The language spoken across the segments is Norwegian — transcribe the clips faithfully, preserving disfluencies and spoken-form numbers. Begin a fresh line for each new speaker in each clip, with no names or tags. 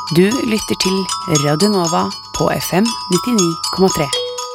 Du lytter til Radio Nova på F M nittini komma tre.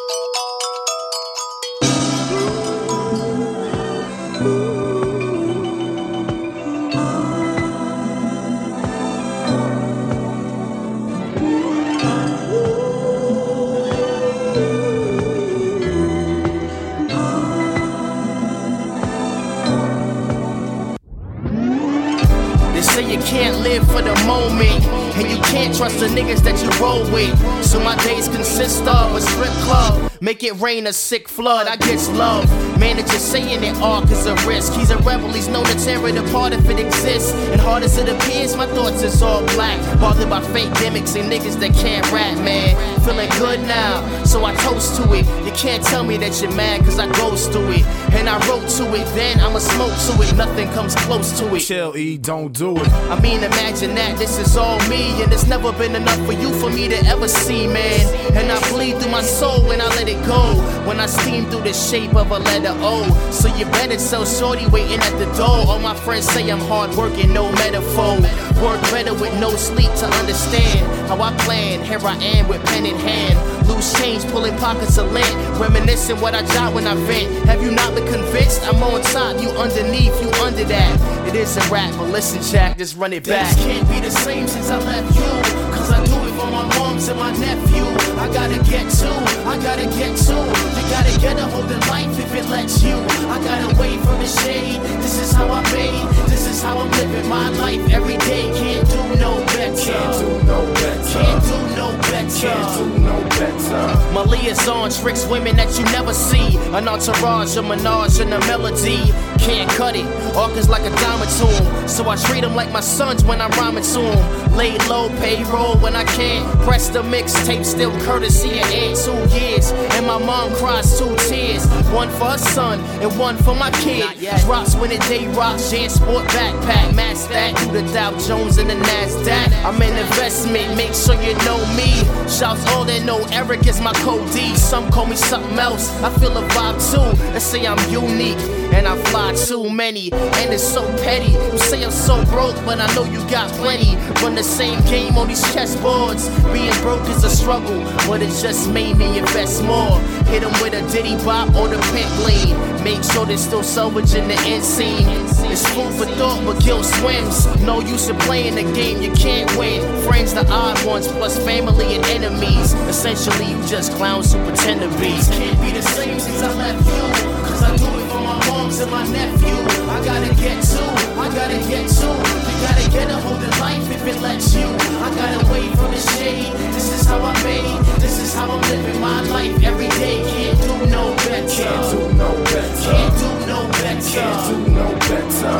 And you can't trust the niggas that you roll with. So my days consist of a strip club, make it rain a sick flood. I guess love, man, it's just saying it all cause a risk. He's a rebel, he's known to tear it apart if it exists. And hard as it appears, my thoughts is all black. Bothered by fake gimmicks and niggas that can't rap, man. Feeling good now, so I toast to it. You can't tell me that you're mad cause I goes through it. And I wrote to it, then I'ma smoke to it. Nothing comes close to it.
Chill, E, don't do it.
I mean, imagine that, this is all me. And it's never been enough for you for me to ever see, man. And I bleed through my soul when I let it go. When I steam through the shape of a letter O. So you better tell shorty waiting at the door. All my friends say I'm hard working, no metaphor. Work better with no sleep to understand how I plan. Here I am with pen in hand. Loose change, pulling pockets of lint. Reminiscing what I jot when I vent. Have you not been convinced? I'm on top, you underneath, you under that. It isn't rap, but listen, Jack, just run it back.
Things can't be the same since I left you. Cause I do it for my moms and my nephew. I gotta get to, I gotta get to. You gotta get a hold of life if it lets you. I gotta wait from the shade. This is how I made. This is how I'm living my life every day. Can't do no better.
Can't do no better.
Can't do no better.
Can't do no better.
Malia's on tricks women that you never see. An entourage, a menage, and a melody. Can't cut it, Arca's like a diamond to 'em. So I treat them like my sons when I'm rhyming to 'em. Lay low, payroll when I can. Press the mixtape, still courtesy of Ed. Two years, and my mom cries two tears. One for her son, and one for my kid. Drops when the day rocks, Jan Sport backpack. Mass that, do the Dow Jones and the NASDAQ. I'm an investment, make sure you know me. Shouts all that know Eric is my code D. Some call me something else, I feel a vibe too. They say I'm unique, and I fly too many, and it's so petty. You say I'm so broke, but I know you got plenty. Run the same game on these chessboards. Being broke is a struggle, but it just made me invest more. Hit them with a Diddy Bop or the Pink Lean. Make sure there's still salvage in the end scene. It's food for thought, but guilt swims. No use in playing the game you can't win. Friends the odd ones, plus family and enemies. Essentially, you just clowns who pretend to be.
Can't be the same since I left you. Cause I do it for my moms and my nephew. I gotta get to, I gotta get to. You gotta get a hold of life if it lets you. I gotta wait from the shade. This is how I made. This is how I'm living my life every day. Can't do no better.
Can't do no better.
Can't do no better.
Can't do no better.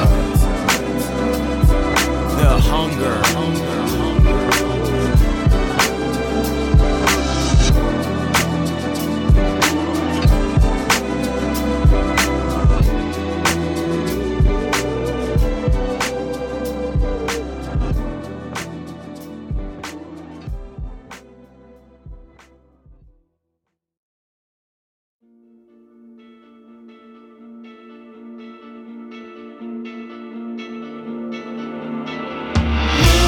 The hunger.
Yeah.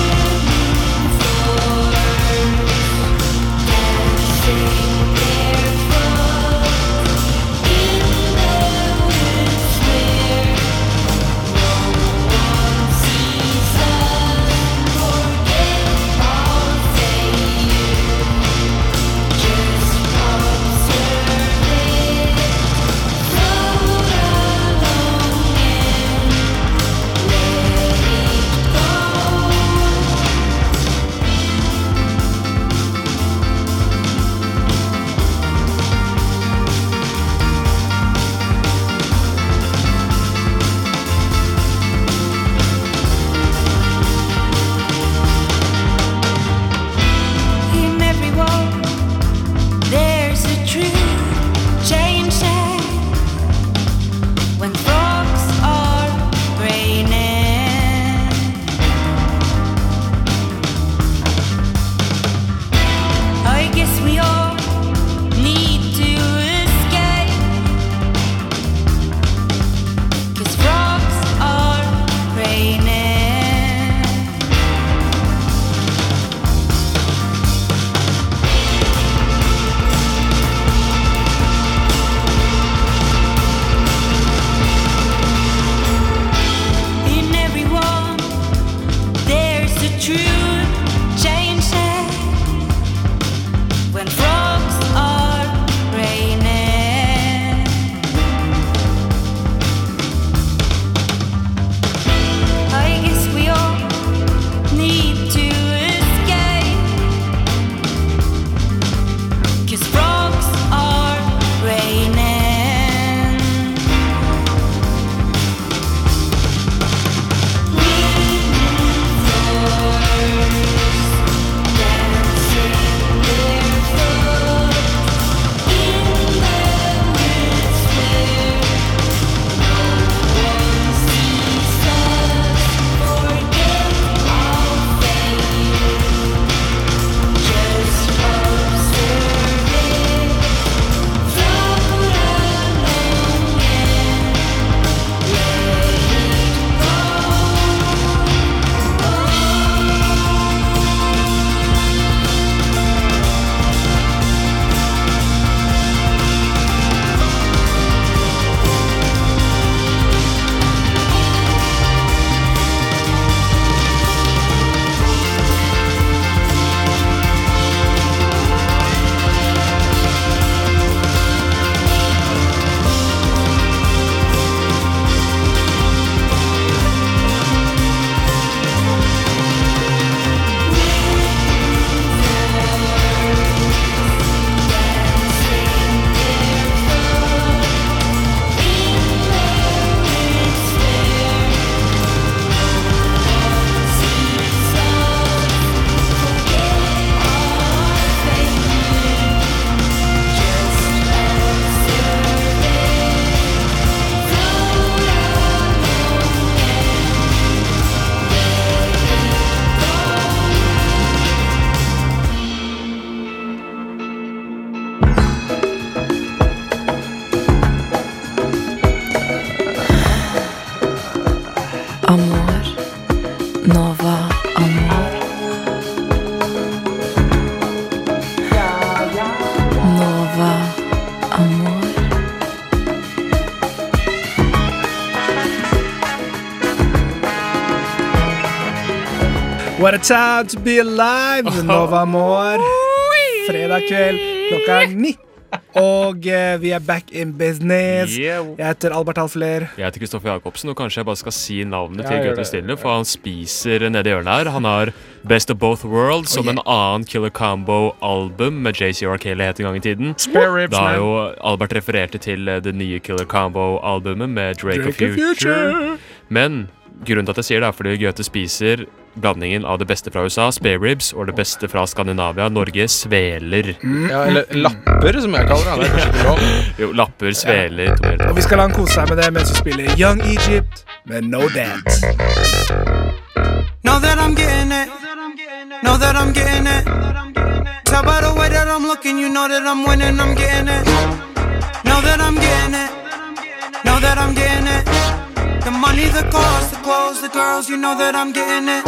What a time to be alive, Nova Amor. Fredag kveld, klokka er ni. Og eh, vi er back in business.
Yeah.
Jeg heter Albert Halfler.
Jeg heter Kristoffer Jakobsen, og kanskje jeg bare skal si navnet
Ja,
til
gjør
Gaute
det.
Stille, for han spiser nede i hjørnet her. Han har Best of Both Worlds, som en annen Killer Combo-album med J C og R. Kelly het en gang i tiden.
Spare ribs,
Da har
man.
jo Albert refererte til eh, det nye Killer Combo-albumet med Drake,
Drake
og Future.
og Future.
Men grunnen til at jeg sier det er fordi Gaute spiser blandingen av det beste fra U S A, spare ribs, og det beste fra Skandinavia, Norge, sveler.
Ja, eller lapper, som jeg kaller det. Det er kanskje ikke lov.
Jo, lapper, sveler, tomater.
Og vi skal la han kose seg med det mens vi spiller Young Egypt med No Dance.
Know that I'm getting it. Know that I'm getting it. Tell by the way that I'm looking, you know that I'm winning, I'm getting it. Know that I'm getting it. Know that I'm getting it. The money, the cars, the clothes, the girls, you know that I'm getting it.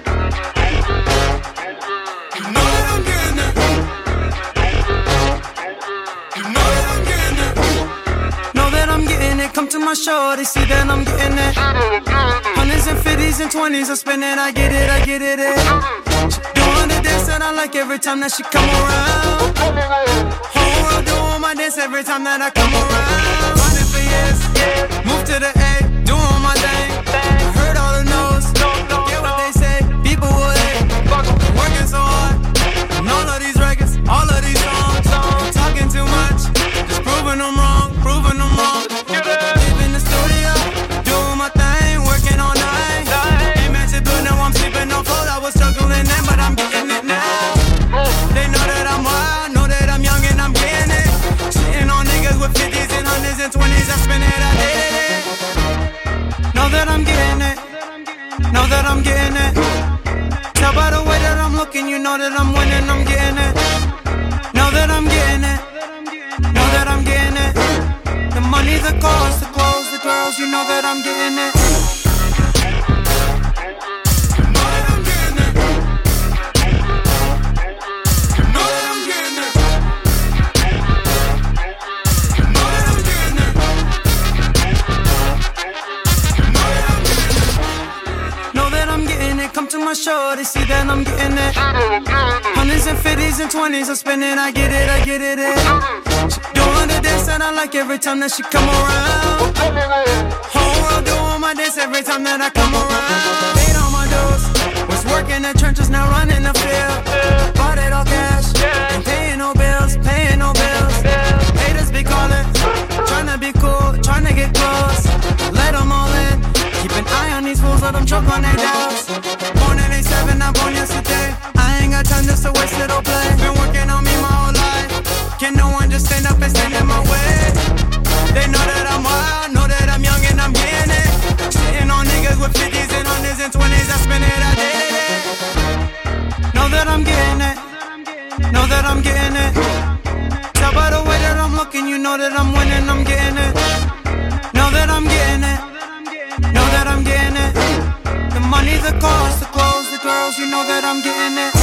You know that I'm getting it. You know that I'm getting it. Know that I'm getting it. Come to my show, they see that I'm getting it. Hundreds and fifties and twenties, I spend it, I get it, I get it. it. She doing the dance that I like every time that she come around. Whole world doing my dance every time that I come around. Running for years, move to the A, doing my thing. I heard all the no's, get what they say. People will hate, working so hard. And all of these records, all of these songs, talking too much, just proving them wrong, proving them wrong. Live in the studio, doing my thing, working all night. Ain't matching blue, now I'm sleeping on floor. I was struggling then, but I'm getting it now. They know that I'm wild, know that I'm young and I'm getting it. Sitting on niggas with fifties and hundreds and twenties, I spend it, I did it. Know that I'm getting it. Know that I'm getting it. Tell by the way that I'm looking, you know that I'm winning, I'm getting it. Know that I'm getting it. Know that I'm getting it. The money, the cars, the clothes, the girls, you know that I'm getting it. You know that I'm getting it. You know that I'm getting it. You know that I'm getting it. Know that I'm getting it. Come to my show, they see that I'm getting it. Hundreds and fifties and twenties, I spend it, I get it, I get it. it. She doing the dance that I like every time that she come around. Whole world doing my dance every time that I come around. Paid on my dues, was working the trenches, now running the field. Bought it all cash, ain't paying no bills, paying no bills. Haters be calling, tryna be cool, tryna get close. Let them all in, keep an eye on these fools, let them choke on their doubts. Born in eighty-seven, I'm born yesterday. I ain't got time just to waste it or play. Been working on me my whole life. Can no one just stand up and stand in my way? They know that I'm wild, know that I'm young and I'm getting it. Sitting on niggas with fifties and hundreds and twenties, I spend it, I did it. Know that I'm getting it. Know that I'm getting it. Tell by the way that I'm looking, you know that I'm winning, I'm getting it. Know that I'm getting it. Know that I'm getting it. The money, the cars, the clothes, the girls, you know that I'm getting it.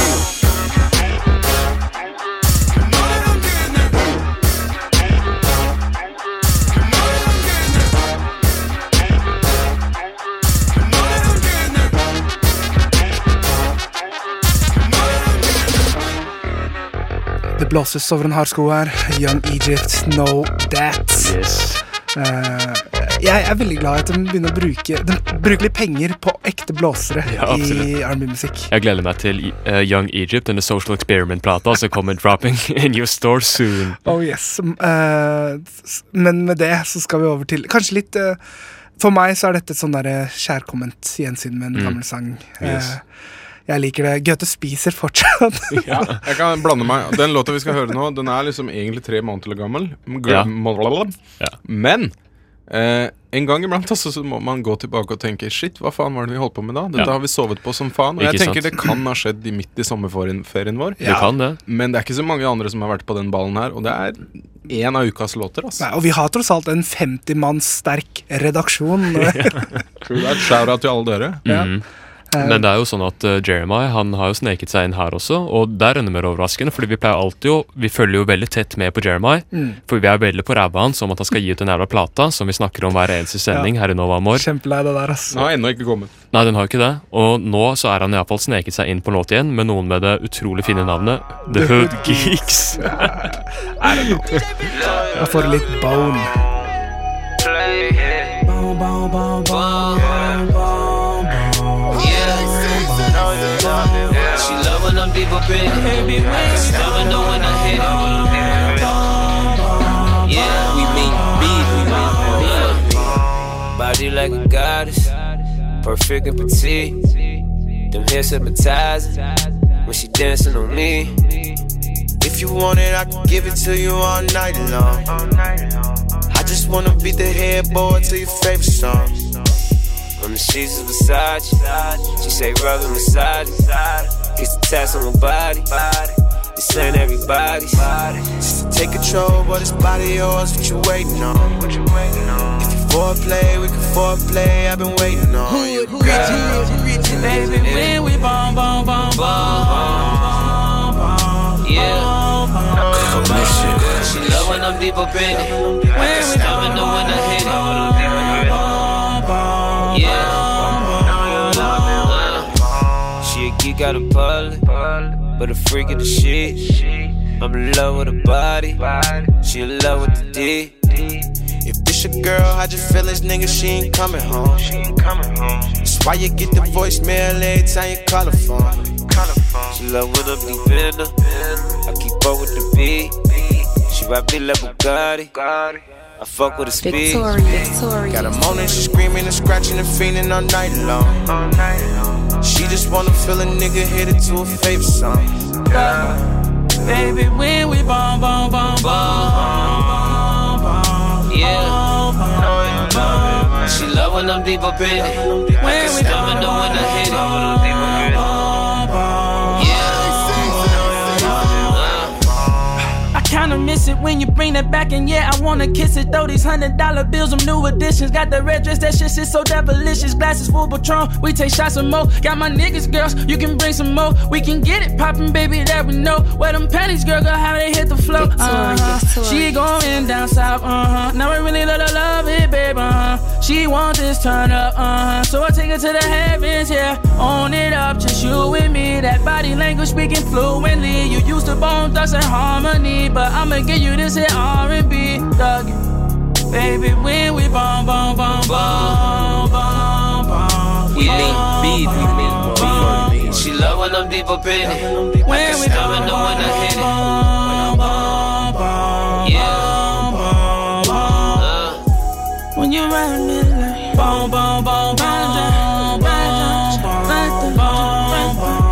You know that I'm getting it. You know that I'm getting it. You know that I'm getting it. You know that I'm getting it.
Det blåses over en hard sko her. Young Egypt, No That.
Yes.
Uh, jeg er veldig glad at de begynner å bruke De bruker litt penger på ekte blåsere
Ja, absolutt.
i R and B-musikk.
Jeg gleder meg til uh, Young Egypt, denne Social Experiment-plata, som kommer dropping in your store soon.
Oh yes. Uh, s- men med det så skal vi over til kanskje litt uh, for meg så er dette et sånn der uh, kjærkomment gjensyn med en
Mm.
gammel sang.
Yes.
Uh, jeg liker det. Gaute spiser fortsatt.
Ja, jeg kan blande meg. Den låta vi skal høre nå, den er liksom egentlig tre måneder gammel.
Ja.
Ja. Men eh, en gang iblant altså, så må man gå tilbake og tenke shit, hva faen var det vi holdt på med da? Dette
Ja.
har vi sovet på som faen. Og jeg
Ikke
tenker
sant?
det kan ha skjedd i midt i sommerferien ferien vår.
Du kan det.
Men det er ikke så mange andre som har vært på den ballen her. Og det er en av ukas låter, altså.
Nei, og vi har tross alt en femti manns sterk redaksjon.
True that. Shout out til alle dere.
Ja.
Mhm. Men det er jo sånn at uh, Jeremiah, han har jo sneket seg inn her også, og det er enda mer overraskende, fordi vi pleier alltid jo, vi følger jo veldig tett med på Jeremiah, mm. for vi er veldig på ræva hans om at han skal gi ut en jævla plata, som vi snakker om hver eneste sending ja. Her i Nova Amor.
Kjempelei det der, ass.
Nå har ennå ikke kommet.
Nei, den har jo ikke det, og nå så er han i hvert fall sneket seg inn på låt igjen, med noen med det utrolig fine navnet, The Hood Geeks.
I don't know. Jeg får litt bone. Bone, bone, bone, bone, bone.
She love when I'm deep up in it. Baby, cause she never know when I hit it. Yeah, we mean beat, we mean beat. Body like a goddess, perfect and petite. Them hips hypnotizing when she dancing on me. If you want it, I can give it to you all night long. I just wanna beat the headboard to your favorite song. On the sheets of Versace, she say rub and massage. Kiss the tats on my body. This ain't everybody's. Just to take control, but this body yours. What you waiting on? If you foreplay, we can foreplay. I've been waiting on you, girl. Baby, when we bomb, bomb, bomb, bomb, bomb, yeah. She love when I'm deep up in it. When we never know when I hit it. She a geek out of public, but a freak of the shit. I'm in love with her body, she in love with the D. If this your girl, hide your feelings, nigga, she ain't coming home. That's why you get the voicemail every time you call her phone. She love when I'm deep in her, I keep up with the beat. She ride me like Bugatti, I fuck with the speed. Victoria. Got her moaning, she screaming and scratching and fiending all night long. She just wanna feel a nigga hit it to a favorite song. Baby, when we bomb, bomb, bomb, bomb, bomb, yeah. She love when I'm deep up in it. When we never know when I hit it. Kinda miss it when you bring that back, and yeah, I wanna kiss it. Though these hundred dollar bills, them new additions. Got the red dress, that shit shit so delicious. Glasses full Patron, we take shots of more. Got my niggas, girls, you can bring some more. We can get it poppin', baby, that we know. Where them panties, girl, girl, how they hit the floor. Uh-huh. She going down south, uh-huh. Now I really let her love it, babe, uh-huh. She want this turn up, uh-huh. So I take her to the heavens, yeah. Own it up, just you and me. That body language speaking fluently. You used to Bone Thugs and Harmony, but I'ma give you this hit R and B, thug. Baby, when we bomb, bomb, bomb, bomb, bomb, bomb. We lean beat, we lean beat. She love when I'm deep up in it. When we never know when I hit it. Bomb, bomb, bomb, yeah. Uh. When you ride me like bomb, bomb, bomb, bomb, bomb, bomb, bomb, bomb, bomb.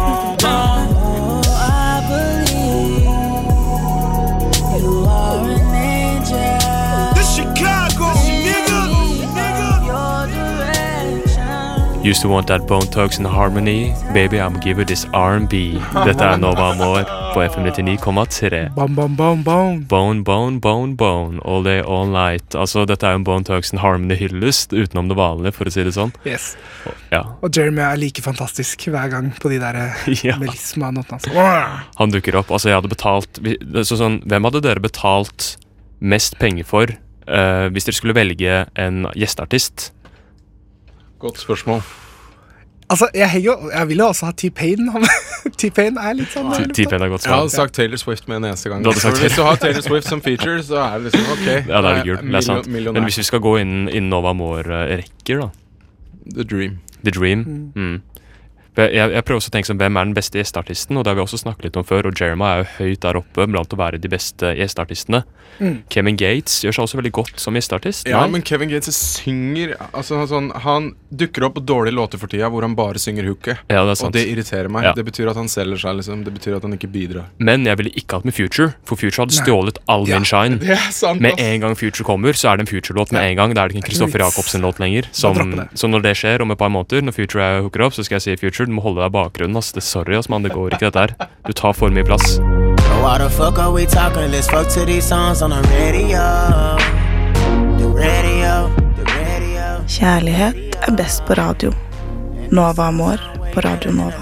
Used to want that Bone Thugs and Harmony. Baby, I'm give you this R and B. Dette er Nova Amor på F M nittini komma tre.
Bone, bone, bone, bone.
Bone, bone, bone, bone. All day, all night. Altså, dette er jo en Bone Thugs and Harmony-hyllest, utenom det vanlige, for å si det sånn.
Yes.
Og, ja.
Og Jeremy er like fantastisk hver gang på de der ja. Melisma-notene.
Han dukker opp. Altså, jeg hadde betalt så sånn, hvem hadde dere betalt mest penger for uh, hvis dere skulle velge en gjesteartist?
Godt spørsmål.
Altså, jeg, henger, jeg vil jo også ha T-Pain. T-Pain er litt sånn
T-Pain er godt svar.
Jeg hadde sagt Taylor Swift med en eneste gang.
Du
hvis du har Taylor Swift som feature, så er det liksom ok.
Ja, det er gult, det er sant. Men hvis vi skal gå inn, inn Nova Amor-rekker da.
The Dream.
The Dream, mm. Mm. Jeg, jeg prøver også å tenke som hvem er den beste gjesteartisten, og det har vi også snakket litt om før, og Jeremiah er jo høyt der oppe blant å være de beste gjesteartistene. Mm. Kevin Gates gjør seg også veldig godt som gjesteartist.
Ja, men Kevin Gates synger altså, sånn, han dukker opp på dårlige låter for tida hvor han bare synger hooket,
ja, det
og det irriterer meg.
Ja.
Det betyr at han selger seg, liksom. Det betyr at han ikke bidrar.
Men jeg ville ikke hatt med Future, for Future hadde stjålet all min ja, shine.
Det er sant,
med en gang Future kommer, så er det en Future-låt med en gang. Det er det ikke en Kristoffer Jacobsen-låt lenger. Som, så når det skjer om et par måneder, når Future er hooker opp, så skal jeg si Future, du må holde deg bakgrunn. Ass. Det, sorry, ass, man, det går ikke dette her. Du tar for mye plass.
Why the fuck are we talking? Let's fuck to these songs on the radio. The radio, the radio. Kjærlighet er best på radio. Nova Amor
på Radio Nova.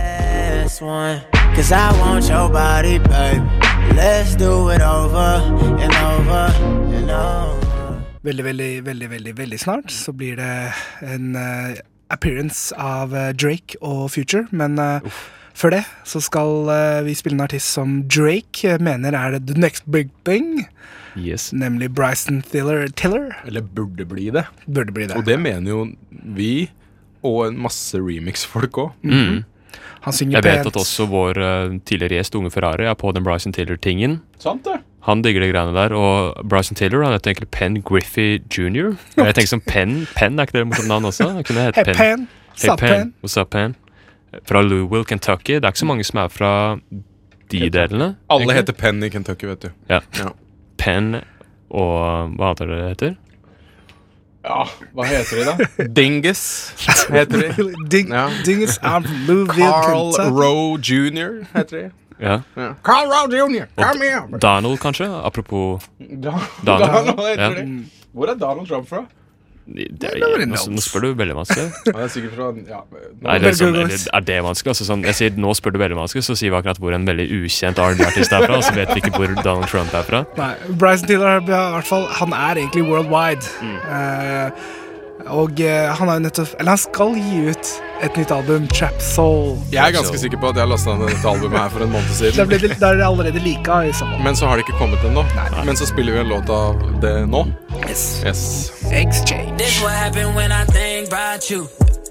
Cause I want your body, babe. Let's do it over and over and over.
Veldig, veldig, veldig, veldig, veldig snart så blir det en uh, appearance av uh, Drake og Future, men uh, før det så skal uh, vi spille en artist som Drake mener er the next big thing.
Yes.
Nemlig Bryson Tiller, Tiller.
Eller burde bli det.
Burde bli det.
Og det mener jo vi og en masse remix-folk også.
Mm.
Han synger
Jeg vet
pent.
at også vår uh, tidligere gjest Unge Ferrari er på den Bryson Tiller-tingen.
Sant det?
Han digger de greiene der, og Bryson Tiller, han heter egentlig Penn Griffey junior Jeg tenker som Penn, Penn er ikke det morsomt navn også? Han kunne hete
Hey
Penn.
Penn,
Hey
sup Penn.
What's up Penn? Fra Louisville, Kentucky. Det er ikke så mange som er fra de delene.
Alle
egentlig.
heter Penn i Kentucky, vet du.
Ja.
Ja.
Penn og hva heter det heter?
Ja, hva heter de da? Dingus heter de.
Ding,
Ja.
Dingus I'm from Louisville,
Carl
Kentucky.
Rowe junior heter de.
Ja.
Ja. Carl Rowe junior, come here!
Donald, kanskje? Apropos
Da-
Donald.
Donald heter
Ja.
de. Hvor er Donald Trump fra?
det er, nå, nå spør du veldig vanskelig.
Han er sikkert fra ja,
Nei, det er, sånn, eller, er det vanskelig? Altså, sånn, jeg sier, nå spør du veldig vanskelig, så sier vi akkurat hvor en veldig ukjent R and B-artist er fra, og så vet vi ikke hvor Donald Trump er fra.
Nei, Bryson Tiller er i hvert fall, han er egentlig worldwide.
Mm.
Eh, og eh, han har jo nettopp, eller han skal gi ut et nytt album, Trap Soul.
Jeg er ganske sikker på at jeg lastet ned dette albumet her for en måned
Da
siden.
ble det, da er det allerede like i så fall.
Men så har det ikke kommet ennå. Men så spiller vi en låt av det nå.
Yes.
Yes.
Exchange.
This what happened when I think about you.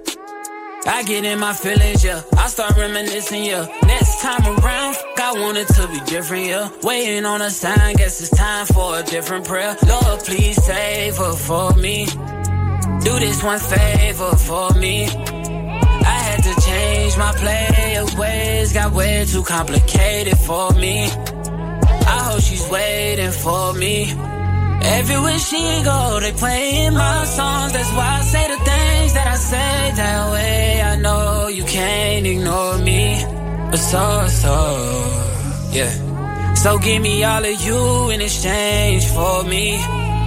I get in my feelings, yeah. I start reminiscing, yeah. Next time around, f- I want it to be different, yeah. Waiting on a sign, guess it's time for a different prayer. Lord, please save her for me. Do this one favor for me. I had to change my play of ways, got way too complicated for me. I hope she's waiting for me. Everywhere she go, they playing my songs. That's why I say the things that I say that way. I know you can't ignore me, but so, so, yeah. So give me all of you in exchange for me.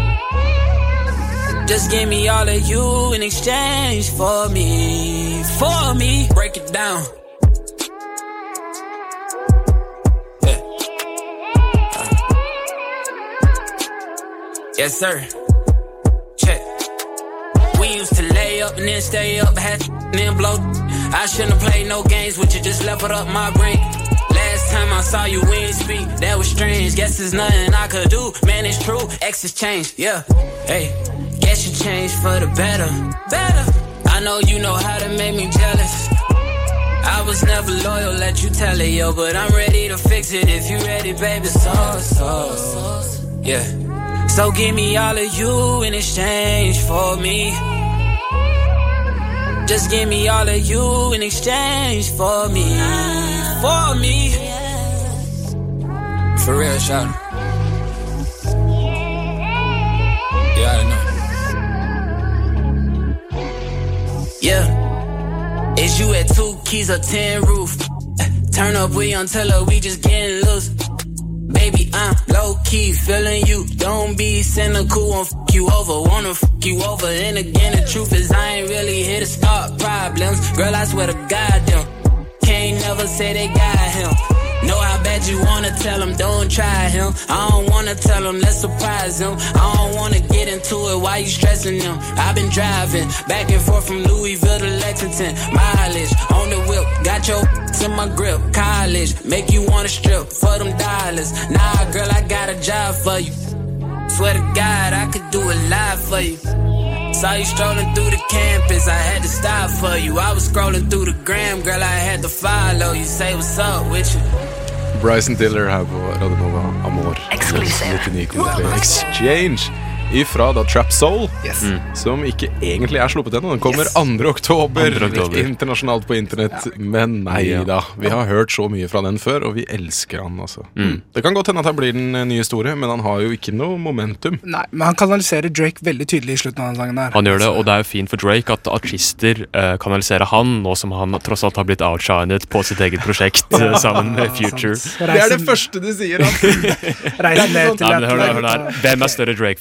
Just give me all of you in exchange for me, for me. Break it down. Yeah. Uh. Yes, sir. Check. We used to lay up and then stay up, had to then blow. I shouldn't have played no games with you, just leveled up my brain. Last time I saw you, we ain't speak, that was strange. Guess there's nothing I could do, man, it's true. Exes change, yeah. Hey. Guess you changed for the better, better. I know you know how to make me jealous. I was never loyal, let you tell it, yo. But I'm ready to fix it if you ready, baby. So, so, yeah. So give me all of you in exchange for me. Just give me all of you in exchange for me, for me. For real, shout out. Yeah, I know. Yeah, is you at two keys or ten roof? Turn up, we on tell her we just getting loose. Baby, I'm low-key feeling you. Don't be cynical, won't f**k you over. Wanna f**k you over. And again, the truth is I ain't really here to start problems. Girl, I swear to God, them can't never say they got him. Know how bad you wanna tell him, don't try him. I don't wanna tell him, let's surprise him. I don't wanna get into it, why you stressing him? I've been driving back and forth from Louisville to Lexington. Mileage on the whip, got your in my grip. College, make you wanna strip for them dollars. Nah, girl, I got a job for you. Swear to God, I could do a lot for you. Saw you strolling through the campus, I had to stop for you. I was scrolling through the gram, girl, I had to follow you. Say what's up with you.
Bryson Tiller her på Radio Nova Amor nittionio komma tre Exchange ifra da Trap Soul,
Yes.
Mm.
som ikke egentlig er sluppet ennå. Den kommer
Yes.
andre oktober,
andre oktober.
internasjonalt på internett. Men nei
Ja.
da, vi har hørt så mye fra den før, og vi elsker han altså.
Mm.
Det kan godt hende at han blir den eh, nye store, men han har jo ikke noe momentum.
Nei, men han kanaliserer Drake veldig tydelig i slutten av den sangen der.
Han gjør det, og det er jo fint for Drake at artister eh, kanaliserer han, nå som han tross alt har blitt outshinet på sitt eget prosjekt eh, sammen med Future.
Sant. Reisen-
første du sier, han.
Reisen ned til
Nei, men hør, der, hør
Atlanta.
der. Hvem er større Drake-fan enn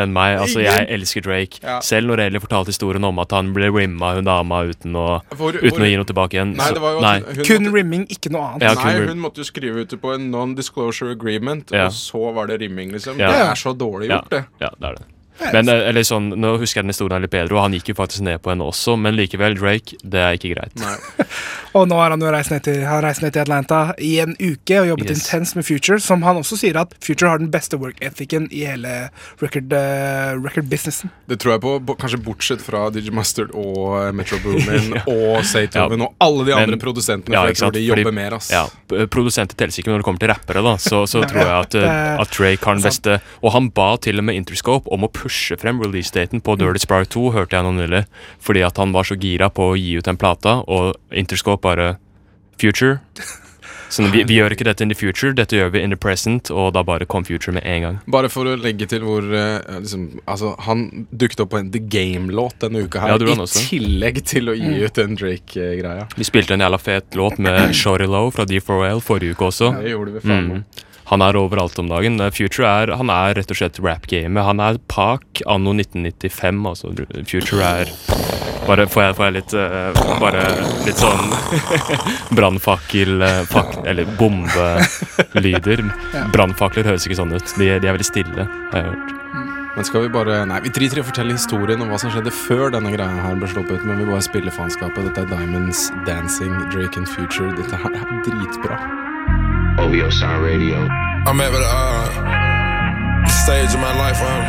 enn meg. Altså, jeg elsker Drake.
Ja.
Selv når Ellie fortalte historien om at han ble rimma hun dama uten å,
Hvor-
uten
hvor-
å gi noe tilbake igjen.
Nei, det var jo
Så,
at
nei.
hun, hun
Kun
måtte,
rimming, ikke noe annet.
Ja,
Nei,
kun rim-
hun måtte jo skrive ut det på en non-disclosure agreement,
Ja.
og så var det rimming, liksom.
Ja.
Det er så dårlig
Ja,
gjort, det.
ja, det er det. Men eh, eller sånn, nå husker jeg den historien litt bedre, og han gikk jo faktisk ned på henne også, men likevel, Drake, det er ikke greit.
Nei.
Og nå har han jo reist ned til, har reist ned til Atlanta i en uke og jobbet
Yes.
intens med Future, som han også sier at Future har den beste work ethicen i hele record, uh, record businessen.
Det tror jeg på, bo- kanskje bortsett fra Digimustard og eh, Metro Boomin og Satoven
Ja.
og alle de andre
Men-
produsentene,
Ja,
for jeg
ikke
tror
sant?
de
Fordi-
jobber mer, ass.
Ja, p- produsenter teller ikke, men når det kommer til rappere, da, så, så tror jeg at, eh, at Drake har den
Sant.
beste. Og han ba til og med Interscope om å pushe frem release-daten på Dirty Spark to, hørte jeg noe nylig, fordi at han var så gira på å gi ut den plata, og Interscope bare Future. Så vi, vi gjør ikke dette in the future, dette gjør vi in the present, og da bare kom Future med en gang.
Bare for å legge til hvor eh, liksom, altså, han dukket opp på en The Game-låt denne uka her,
Ja, det gjorde han
i
også.
tillegg til å gi ut den Drake-greia.
Vi spilte en jævla fet låt med Shorty Low fra D four L forrige uke også.
Det gjorde vi faen
Mm. Han er overalt om dagen. Eh, Future er, han er rett og slett rap-gamet. Han er Pac anno nitten nittifem, altså. Future er Bare får jeg, får jeg litt eh, Bare litt sånn brannfakkel eh, fak, eller bombelyder. Brannfakler høres ikke sånn ut. De, de er veldig stille, har jeg hørt.
Men skal vi bare Nei, vi driter i å fortelle historien om hva som skjedde før denne greia her ble sluppet, men vi bare spiller faenskapet. Dette er Diamonds Dancing, Drake and Future. Dette her er dritbra.
O V O Sound Radio.
I'm at the uh, stage of my life. Um,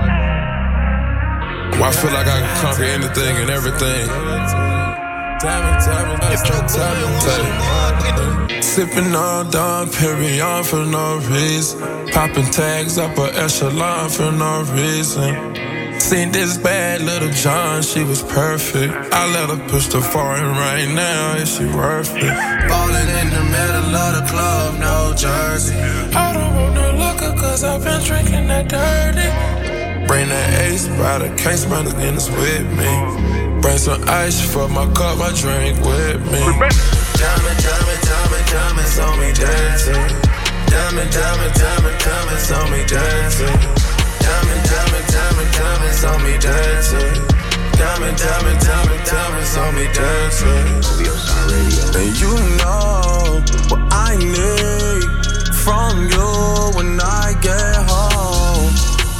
where I feel like I can conquer anything and everything. Sipping on Dom Perignon for no reason. Popping tags up a echelon for no reason. Seen this bad little John, she was perfect. I let her push the foreign right now, is she worth it?
Ballin' in the middle of the club, no jersey.
I don't want no liquor cause I've been drinking that dirty. Bring that ace by the case, my Guinness with me. Bring some ice for my cup, my drink with me.
Diamond, diamond, diamond, diamonds on me dancing. Diamond, diamond, diamond, diamonds on me dancing. Diamond, diamond, diamond, diamonds on me dancing. Diamond, diamond, diamond, diamonds on me dancing.
O V O Sound Radio.
And you know what I need from you when I get home.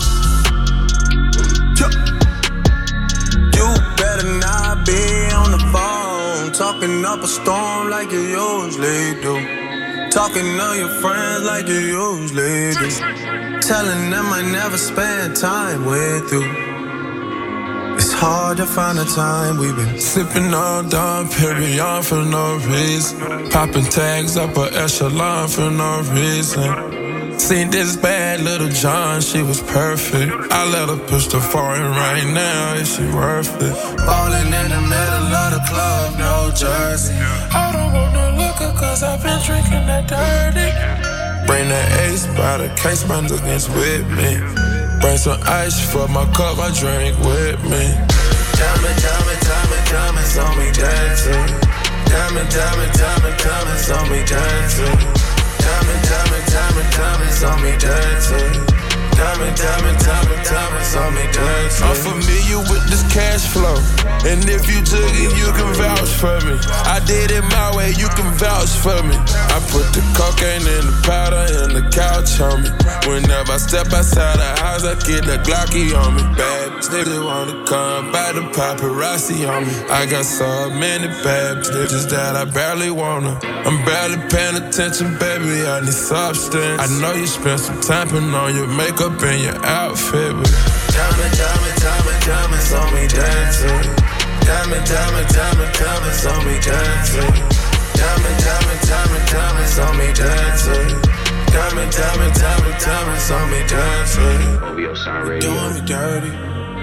You better not be on the phone, talking up a storm like you usually do. Talking to your friends like you usually do. Telling them I never spend time with you. It's hard to find a time we've been
Sipping on Dom Perignon for no reason. Popping tags up a echelon for no reason. Seen this bad little John, she was perfect. I let her push the foreign right now, is she worth it?
Ballin' in the middle of the club, no jersey.
I don't want no liquor cause I've been drinking that dirty. Bring that ace by the case, my Guinness with me. Bring some ice for my cup, my drink with me.
Diamond, diamond, diamond, diamonds on me dancing. Diamond, diamond, diamond, diamonds on me dancing. Diamond, diamond, diamond, diamonds on me dancing. Diamond, diamond, diamond, diamonds on me dancing.
I'm familiar with this cash flow, and if you took it, you can vouch for me. I did it my way, you can vouch for me. I put the cocaine in the powder and the couch on me. Whenever I step outside the house, I get the Glocky on me. Bad niggas wanna come by the paparazzi on me. I got so many bad bitches that I barely wanna. I'm barely paying attention, baby, I need substance. I know you spent some time putting on your makeup and your outfit, but
Diamond, diamond, diamond, diamonds on me dancing. Diamond, diamond, diamond, diamonds on me dancing. Diamond, diamond, diamond, diamonds on me dancing. Diamond, diamond, diamond, diamonds on me dancing.
O V O Sound Radio.
Doing me dirty.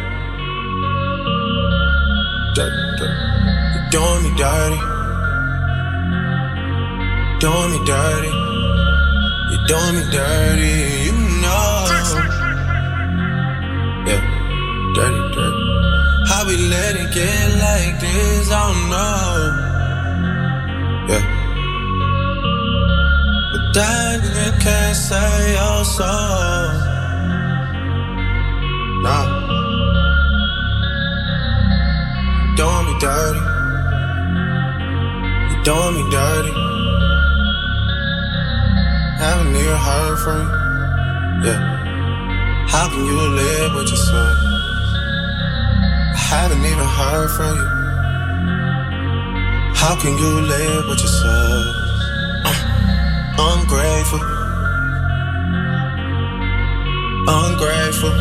Dirty, dirty. You're doing me dirty. Doing me dirty. You're doing me dirty. You know. Yeah. Dirty, dirty. How we let it get like this, I don't know. Yeah. But that you can't say your soul.
doing me dirty. Haven't even heard from you. Yeah. How can you live with yourself? I haven't even heard from you. How can you live with yourself? Uh, ungrateful. Ungrateful.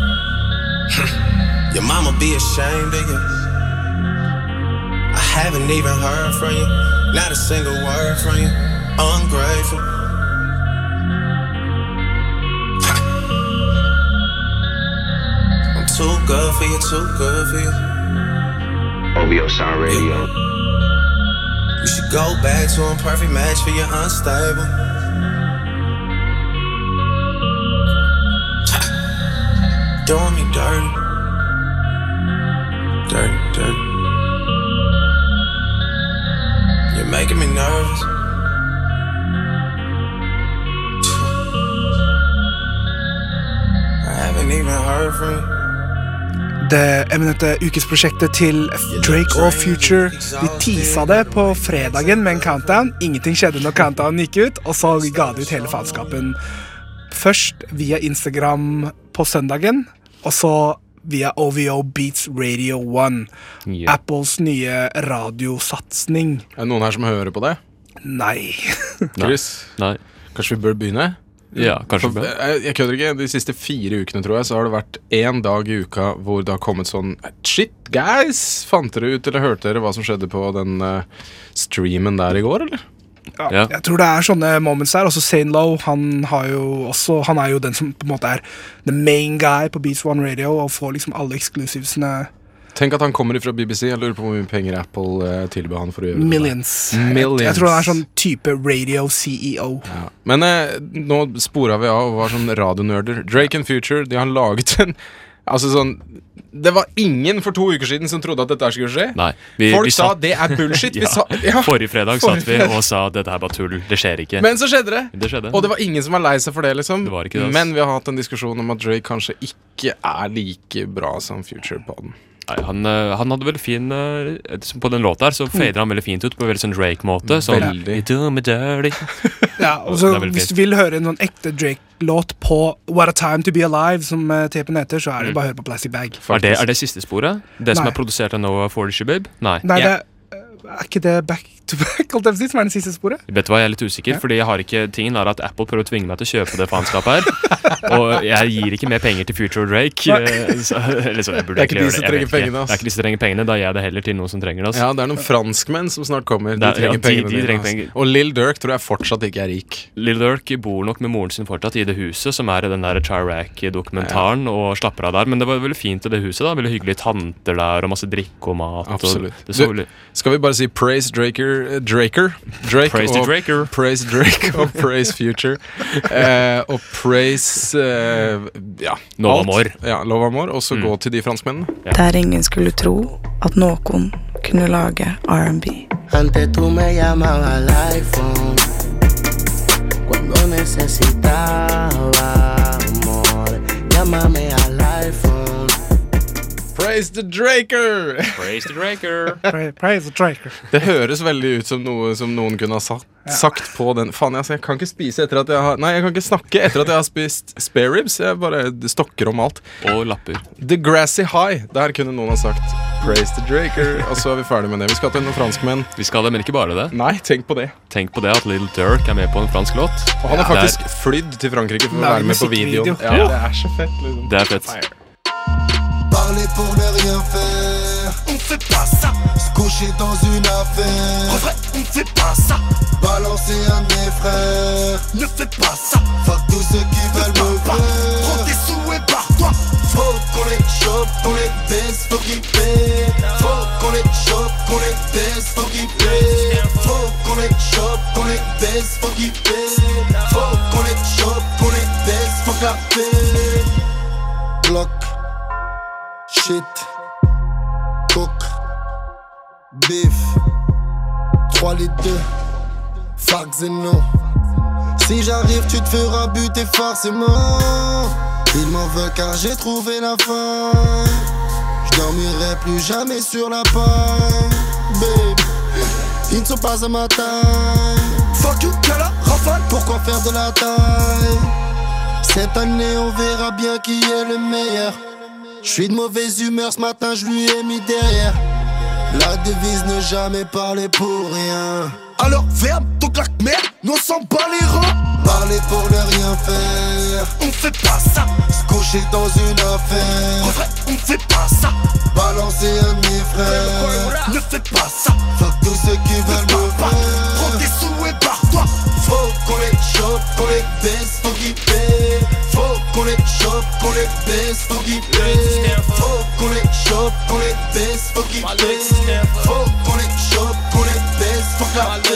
Your mama be ashamed of you. I haven't even heard from you. Not a single word from you. Ungrateful. I'm too good for you, too good for you.
O V O Sound Radio.
You should go back to a perfect match for your unstable. Doing me dirty. Dirty, dirty. You're making me nervous. I haven't even heard from you.
Det eminente ukesprosjektet til Drake og Future. De teasa det på fredagen med en countdown. Ingenting skjedde når countdownen gikk ut, og så ga de ut hele faenskapen. Først via Instagram på søndagen, og så via O V O Beats Radio One. Yeah. Apples nye radiosatsning.
Er det noen her som hører på det?
Nei.
Chris?
Nei.
Kanskje vi bør begynne?
Ja, kanskje
For, jeg, jeg kødder ikke, de siste fire ukene tror jeg Så har det vært en dag i uka hvor det har kommet sånn Shit, guys! Fant dere ut eller hørte dere hva som skjedde på den uh, streamen der i går, eller?
Ja, ja. Jeg tror det er sånne moments der. Også Zane Lowe, han, har jo også, han er jo den som på en måte er the main guy på Beats One Radio og får liksom alle exclusivesene.
Tenk at han kommer fra B B C. Jeg lurer på hvor mye penger Apple uh, tilbyr han for å gjøre
Millions.
det. Millions.
Jeg, jeg tror han er sånn type radio-C E O.
Ja. Men uh, nå sporet vi av og var sånn radionørder. Drake and Future, de har laget en Altså sånn Det var ingen for to uker siden som trodde at dette skulle skje.
Nei, vi,
Folk
vi
sa
satt,
det er bullshit.
ja,
vi sa, ja.
Forrige fredag
Forrige
satt vi
fredag.
og sa at dette er bare tull. Det skjer ikke.
Men så skjedde det.
det skjedde.
Og det var ingen som var lei seg for det, liksom.
Det var ikke det, altså.
Men vi har hatt en diskusjon om at Drake kanskje ikke er like bra som Future på den.
Nei, han, han hadde veldig fin uh, på den låta her, så fader han veldig fint ut på veldig sånn Drake-måte. Sånn,
veldig.
Ja, og så hvis du vil høre en sånn ekte Drake-låt på What a Time to Be Alive, som uh, tapen heter, så er det mm. bare å høre på Plastic Bag.
Er det, er det siste sporet? Det
Nei.
som er produsert av Noah Forty Babe? Nei.
Nei, det
yeah.
er ikke det Back to Back, som er den siste sporet?
Vet du hva, jeg er litt usikker, ja. fordi jeg har ikke tingen er at Apple prøver å tvinge meg til å kjøpe det faenskapet her. Og jeg gir ikke mer penger til Future og Drake. Så, eller så, jeg burde
det er ikke de som
det.
trenger pengene.
Det er ikke de som trenger pengene, da gir jeg det heller til noen som trenger det.
Ja, det er noen franskmenn som snart kommer. De
er,
trenger
ja,
pengene.
De, de trenger penger.
Og Lil Durk tror jeg fortsatt ikke er rik.
Lil Durk bor nok med moren sin fortsatt i det huset, som er i den der Chirac-dokumentaren, ja. og slapper av der. Men det var veldig fint i det huset, da. Veldig hyggelige tanter der, og masse drikke og mat.
Absolutt.
Og det så
du,
veldig...
Skal vi bare si praise Draker, Draker? Drake
praise
og,
Draker.
Praise Drake og praise Future. eh, og praise eh, ja,
Love Amor.
Ja, Love Amor. Og så mm. gå til de franskmennene.
Ja. Der ingen skulle tro at noen kunne lage R and B.
Antes tú me llamabas al iPhone cuando necesitaba amor. Llámame al iPhone.
Praise the Draker!
Praise the Draker.
Praise the Draker.
Det høres veldig ut som noe som noen kunne ha sagt, ja. sagt på den. Faen, altså, jeg kan ikke spise etter at jeg har Nei, jeg kan ikke snakke etter at jeg har spist spare ribs. Jeg bare stokker om alt.
Og lapper.
The Grassy High. Der kunne noen ha sagt Praise the Draker. Og så er vi ferdig med det. Vi skal til noen franskmenn.
Vi skal det, men ikke bare det.
Nei, tenk på det.
Tenk på det at Lil Durk er med på en fransk låt.
Og han har faktisk er... flydd til Frankrike for å være med på videoen. Ja, ja. Det er så fett, liksom.
Det er fett.
Parler pour ne rien faire, on fait pas ça. Se coucher dans une affaire, en vrai on fait pas ça. Balancer un de mes frères, ne fais pas ça. Fuck tous ceux qui veulent me faire. Prends tes sous et barre-toi. Faut qu'on les chope, qu'on les baisse, faut qu'ils paient. Faut qu'on les chope, qu'on les baisse, faut qu'ils paient. Faut qu'on les chope, qu'on les baisse, faut qu'ils paient. Faut qu'on les chope, qu'on les baisse, faut que la paix. Bloc. Shit, coke, beef, trois litres de fax et non. Si j'arrive tu te feras buter forcément. Ils m'en veulent car j'ai trouvé la fin. Je dormirai plus jamais sur la paille, babe. ils ne sont pas à ma taille. Fuck you, Kala, Rafale, pourquoi faire de la taille? Cette année on verra bien qui est le meilleur. J'suis de mauvaise humeur, ce matin je lui ai mis derrière. La devise ne jamais parler pour rien. Alors ferme ton claque-merde, nous on s'en bat les reins. Parler pour ne rien faire, on fait pas ça. Se coucher dans une affaire, en vrai on fait pas ça. Balancer un de mes frères, ne fais pas ça. Fuck tous ceux qui veulent me faire. Prends tes sous et barre-toi. Faut qu'on les chope, qu'on les baisse, faut qu'ils paient. Faut qu'on les chope, qu'on les baisse, faut qu'ils paient. Faut qu'on les chope, qu'on les baisse, faut qu'ils paient. Faut qu'on les chope, qu'on les baisse, faut qu'ils paient.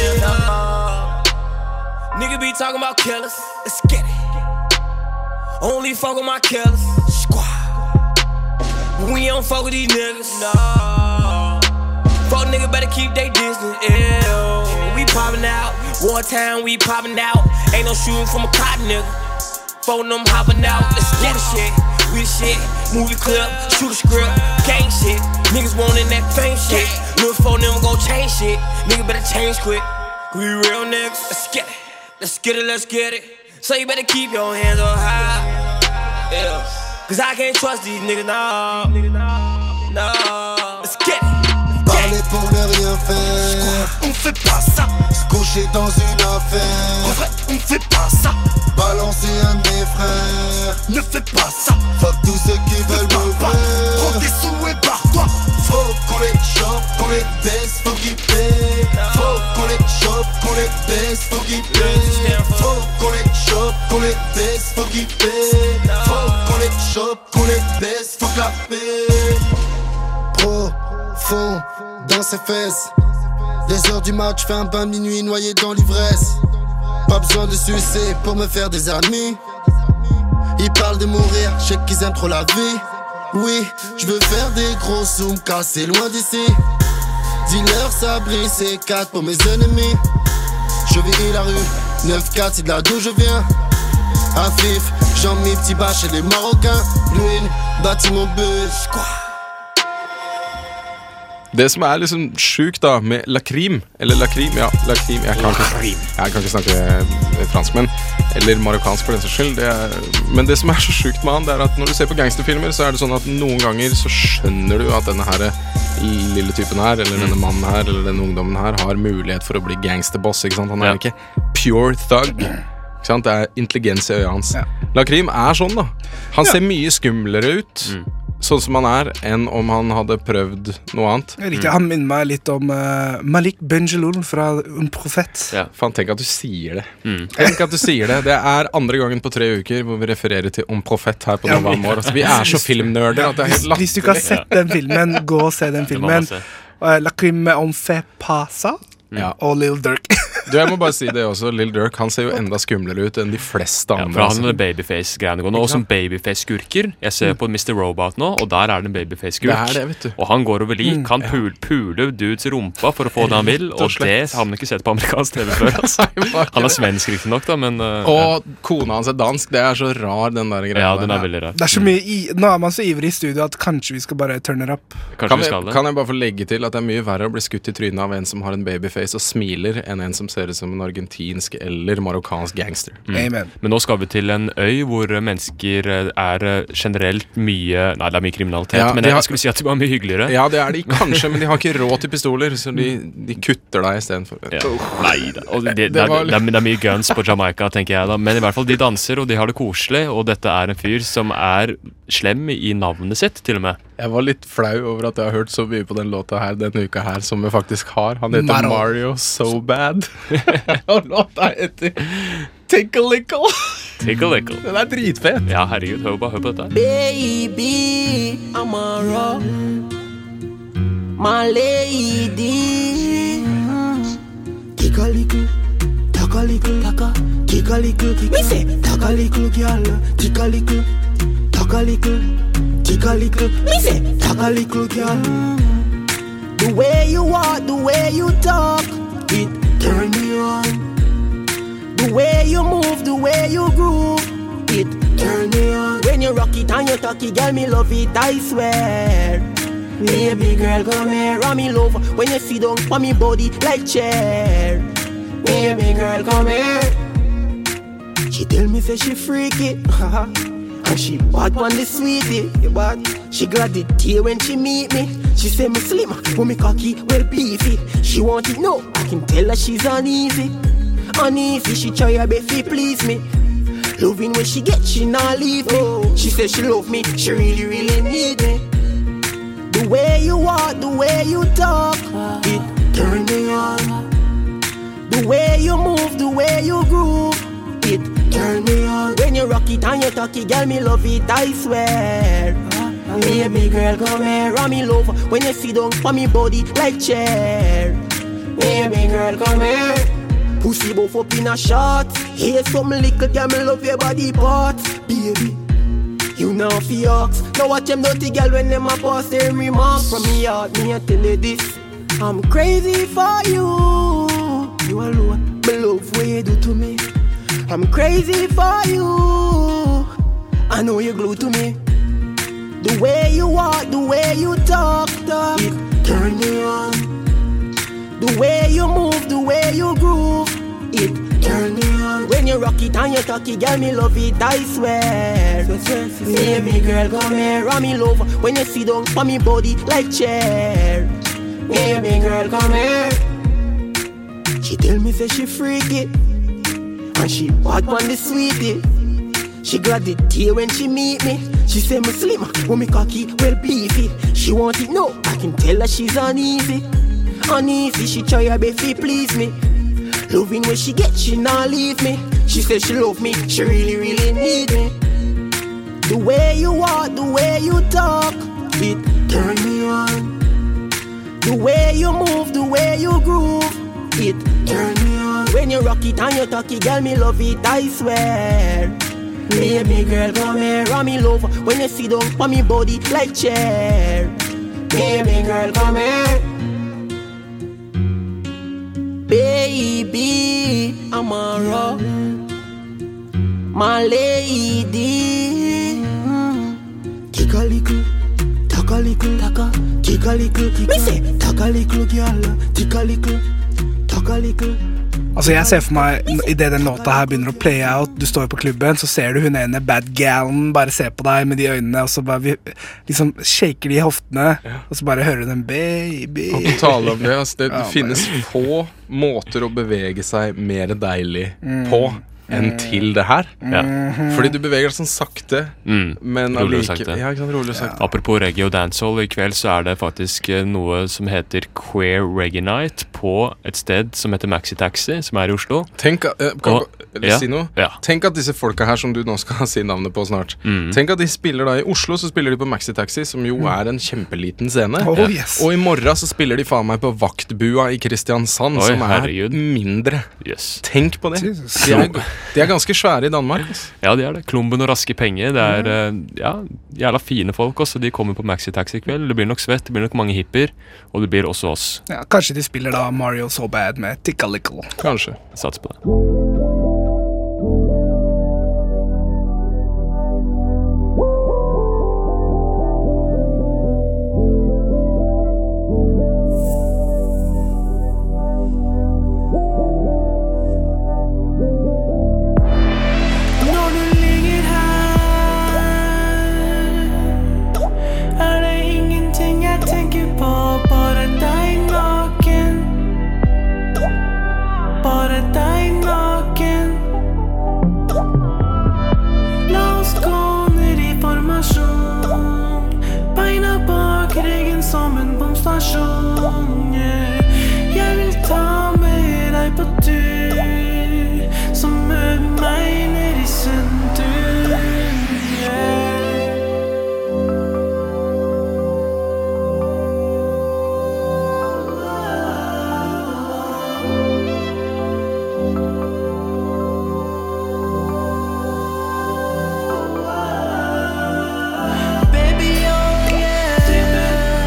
Nigga be talking about killers, let's get it. Only fuck with my killers, squad. We don't fuck with these niggas, no. Fuck nigga better keep they distance, ew. We poppin' out, wartime we poppin' out. Ain't no shooting from a cop nigga. Phone them hoppin' out, let's get it shit. We the shit, movie clip, shoot a script, gang shit. Niggas wantin' that fame shit. Little phone them gon' change shit. Nigga better change quick. We real niggas, let's get it. Let's get it, let's get it. So you better keep your hands up high. Yeah. Cause I can't trust these niggas, no. No. Let's get it.
Parler pour ne rien faire,
on fait pas ça.
Se coucher dans une affaire,
en vrai on fait pas ça.
Balancer un de mes frères,
ne fais pas ça.
Fuck tous ceux qui veulent me faire.
Prends tes sous et barre-toi.
Faut qu'on les chope, qu'on les baisse, faut qu'ils paient. Faut qu'on les chope, qu'on les baisse, faut qu'ils paient. Faut qu'on les chope, qu'on les baisse, faut qu'ils paient. Faut qu'on les chope, qu'on les baisse, faut que la paix. Profond dans ses fesses. Les heures du match, fais un bain de minuit noyé dans l'ivresse. Pas besoin de sucer pour me faire des ennemis. Ils parlent de mourir, je sais qu'ils aiment trop la vie. Oui, je veux faire des gros zooms, casser loin d'ici. Dis-leur ça brille, c'est quatre pour mes ennemis. Je vis la rue, neuf quatre c'est de là d'où je viens. Afif, j'en mis petit bas chez les Marocains. L'huile, bâti mon bus.
Det som er liksom sjukt da med lakrim, eller lakrim, ja, lakrim, jeg kan ikke, jeg kan ikke snakke fransk, men, eller marokkansk for den saks skyld, det er, men det som er så sjukt med han, det er at når du ser på gangsterfilmer, så er det sånn at noen ganger så skjønner du at denne her lille typen her, eller denne mannen her, eller denne ungdommen her, har mulighet for å bli gangsterboss, ikke sant? Han er ikke pure thug. Ikke sant? Det er intelligens i øya hans. Lakrim er sånn da. Han ser mye skumlere ut, sånn som han er, enn om han hadde prøvd noe annet.
Riktig, han minner meg litt om uh, Malik Benjeloun fra Un Profet.
Ja, fan, tenk at du sier det. Mm. Tenk at du sier det. Det er andre gangen på tre uker hvor vi refererer til Un Profet her på Nova Amor. Altså, vi er så filmnørder at det er helt latterlig.
Hvis du ikke har sett den filmen, gå og se den filmen. Uh, Lakrim med On Fait Pasa ja. Og Lil Durk.
Du, jeg må bare si det også, Lil Durk, han ser jo enda skumlere ut enn de fleste andre.
Ja, for han har babyface-greiene gående, og som babyface-skurker. Jeg ser på mister Robot nå, og der er det en babyface-skurk.
Det er det, vet du.
Og han går over lik, han pul pule dudes i rumpa for å få det han vil, og det har han ikke sett på amerikansk T V før. Altså. Han er svensk riktig nok da, men... Uh,
og kona hans er dansk, det er så rar den der greia.
Ja, den er veldig rar.
Det er så mye, i, nå er man så ivrig i studio at kanskje vi skal bare turn it up.
Kan, vi, kan jeg bare få legge til at det er mye verre å bli skutt i trynet av en som har en babyface og smiler, enn en som ser ut som en argentinsk eller marokkansk gangster.
Mm. Amen.
Men nå skal vi til en øy hvor mennesker er generelt mye, nei det er mye kriminalitet, ja, men jeg har, skulle si at de var mye hyggeligere.
Ja, det er de kanskje, men de har ikke råd til pistoler, så de, de kutter deg i stedet for.
Ja. Nei, det, og det, det, det, var... det, er, det er mye guns på Jamaica, tenker jeg da, men i hvert fall de danser, og de har det koselig, og dette er en fyr som er slem i navnet sitt, til og med.
Jeg var litt flau over at jeg har hørt så mye på den låta her denne uka her, som vi faktisk har. Han heter Mario, Mario So Bad. Og låta heter Take a Lickle.
Take a Lickle.
Den er dritfett.
Ja, herregud, hør bare, hør på dette.
Baby, I'm a rock. My lady. Take a lickle, take a lickle, take a, take a lickle. Me say, take a lickle, girl. Take a lickle, take a lickle. Take a little, me say, take a little girl. The way you walk, the way you talk, it turn me on. The way you move, the way you groove, it turn me on. When you rock it and you talk it, girl, me love it, I swear.
Baby girl, come here, and me love when you sit down for me body like chair. Baby girl, come here. She tell me say she freaky, and she bad on the sweetie. But she glad the day when she meet me. She say me slim, when me cocky, well beefy. She want it now, I can tell her she's uneasy. Uneasy, she try her best to please me. Loving when she get, she not leave me. She say she love me, she really, really need me. The way you walk, the way you talk, it turn me on. The way you move, the way you groove, it turn me on. When you rock it and you talk it, girl, me love it, I swear. Baby girl, come here, and me love when you sit down for me body like chair. Baby girl, come here. Pussy both up in a shot. Here's something little, girl, me love your body part. Baby, you know fi ox. Now watch them dirty girl when them a pass their remarks. From me heart, me a tell you this, I'm crazy for you. You alone, me love what you do to me. I'm crazy for you. I know you glue to me. The way you walk, the way you talk, talk, it turn me on. The way you move, the way you groove, it turn me on. When you rock it and you talk it, girl, me love it, I swear. Baby girl, come here, and me love when you sit down for me body like chair. Baby girl, come here. She tell me say she freaky, and she bad on the sweetie. She glad the day when she meet me. She say me slim, when me cocky, well beefy. She want it now, I can tell her she's uneasy. Uneasy, she try her best to please me. Loving when she get, she not leave me. She say she love me, she really, really need me. The way you walk, the way you talk, it turn me on. The way you move, the way you groove, it turn me on. When you rock it and you talk it, girl, me love it, I swear. Baby girl, come here, and me love when you sit down for me body like chair. Baby girl, come here. Baby, I'm a rock, my lady. Take a little, take a little, take a, take a little. Me say, take a little, girl, take a little, take a little.
Altså jeg ser for meg, i det den låta her begynner å play out, du står på klubben, så ser du hun ene bad galen bare se på deg med de øynene, og så bare liksom shaker de hoftene, ja. Og så bare hører du den baby.
Og på tale om det, altså, det, det finnes få måter å bevege seg mer deilig mm. på enn til det her. Ja. Fordi du beveger deg sånn sakte, mm. men
rolig sakte.
Ja, ikke sant, rolig sakte.
Ja. Apropos reggae og dancehall, i kveld så er det faktisk noe som heter Queer Reggae Night på et sted som heter Maxi Taxi, som er i Oslo.
Tenk, uh, kan
og,
jeg ja, si noe? Ja. Tenk at disse folka her som du nå skal si navnet på snart, mm. tenk at de spiller da i Oslo, så spiller de på Maxi Taxi, som jo mm. er en kjempeliten scene.
Oh, yes.
Og i morgen så spiller de faen meg på Vaktbua i Kristiansand, Oi, som er herregud. mindre.
Yes.
Tenk på det. De er, de er ganske svære i Danmark.
Ja, de er det. Klumben og raske penger. Det er mm. ja, jævla fine folk også. De kommer på Maxi Taxi i kveld. Det blir nok svett, det blir nok mange hipper, og det blir også oss.
Ja, kanskje de spiller da Mario So Bad med Ticka Lickle.
Kanskje.
Sats på det.
Som en bomstasjon, yeah. Jeg vil ta med deg på tur, som møter meg ned i sentrum, yeah.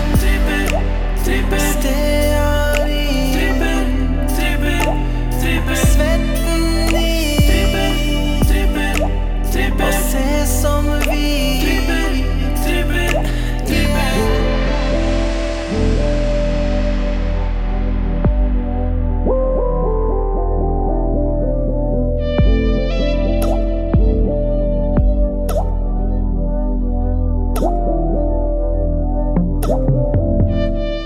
Baby,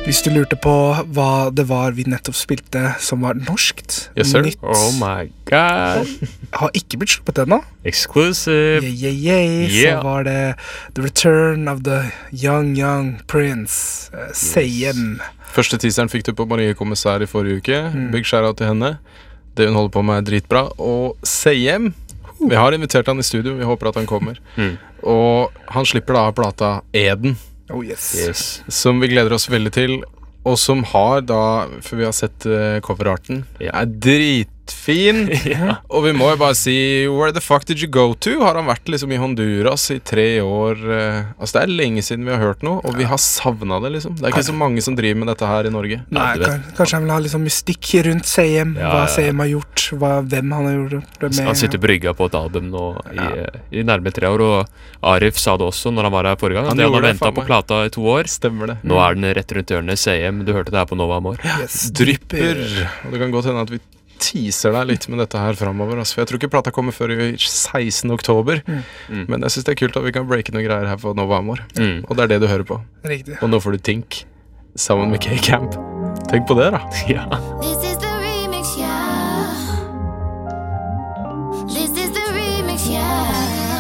Hvis du lurte på hva det var vi nettopp spilte som var norskt,
yes, sir.
Nytt,
oh my god,
har ikke blitt sluppet ennå.
Exclusive.
Yeah, yeah, yeah.
Yeah.
Så var det The Return of the Young Young Prince, uh, Seyem.
Første teaseren fikk du på Marie Kommissær i forrige uke.
Mm.
Big shout out til henne. Det hun holder på med er dritbra. Og Seyem, vi har invitert han i studio, vi håper at han kommer.
Mm.
Og han slipper da plata Eden.
Oh yes.
Yes.
Som vi gleder oss veldig til. Og som har da, for vi har sett uh, coverarten,
ja.
er dritfin.
ja.
Og vi må jo bare si, where the fuck did you go to? Har han vært liksom i Honduras i tre år? Uh, altså det er lenge siden vi har hørt noe, og vi har savnet det liksom. Det er ikke så mange som driver med dette her i Norge.
Nei, kan, kanskje han vil ha liksom mystikk rundt Seyem,
ja,
hva
ja.
Seyem har gjort, hva, hvem han har gjort det med.
Han sitter brygga på et album nå i, ja. i nærmere tre år, og Arif sa det også når han var her forrige gang. Han, han hadde ventet på plata i to år.
Stemmer det.
Nå er den rett rundt hjørnet, Seyem. Du hørte det her på Nova Amor.
Yes,
drypper. Og det kan godt hende at vi teaser deg litt med dette her fremover, altså, for jeg tror ikke plata kommer før i sekstende oktober, mm. Mm. men jeg synes det er kult at vi kan breake noen greier her på Nova Amor, mm. og det er det du hører på.
Riktig.
Og nå får du Tink sammen med K-Camp. Tenk på det da.
Ja.
This is the remix, yeah. This is the remix, yeah.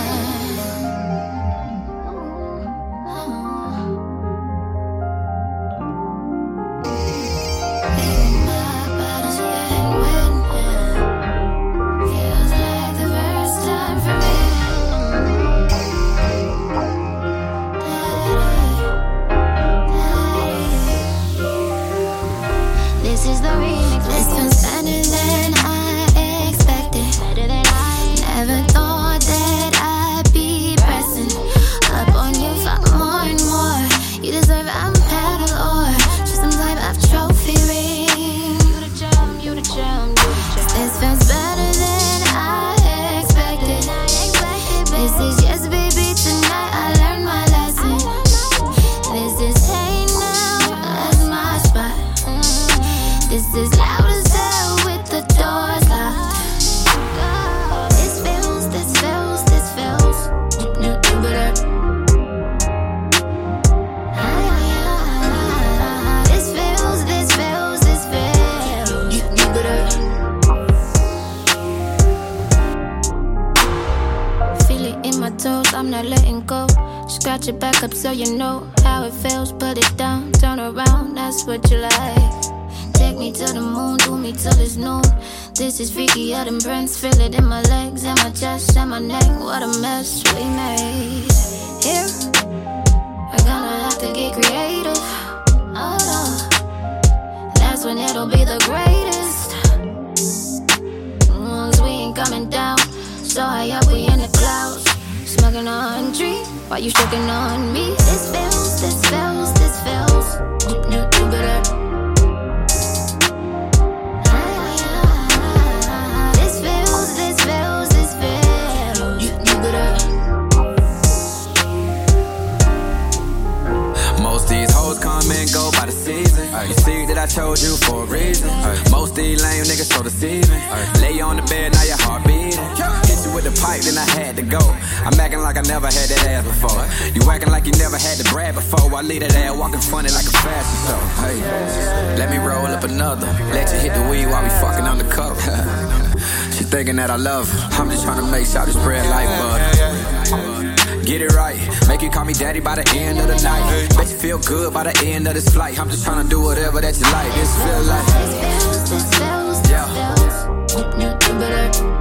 Scratch it back up so you know how it feels. Put it down, turn around, that's what you like. Take me to the moon, do me till it's noon. This is freakier than Prince. Feel it in my legs, and my chest, and my neck. What a mess we made. Here, we're gonna have to get creative. Oh no, that's when it'll be the greatest. Mm, we ain't coming down, so high up we in the clouds. Smoking on tree, while you stroking on me. This feels, this feels, this feels. You, you, you better. This feels, this feels, this feels. You, you better.
Most these hoes come and go by the season. You see that I chose you for a reason. Most these lame niggas so deceiving. Lay you on the bed, now your heart beating. Hit you with the pipe, then I had to go. I'm acting like I never had that ass before. You acting like you never had to brag before. I leave that ass walking funny like a fashion show. Hey, let me roll up another. Let you hit the weed while we fucking undercover. She thinking that I love her. I'm just trying to make sure to spread like butter. Get it right, make you call me daddy by the end of the night. Make you feel good by the end of this flight. I'm just trying to do whatever that you like. This feel like
this feels, this feels, yeah. This feels. You, you better.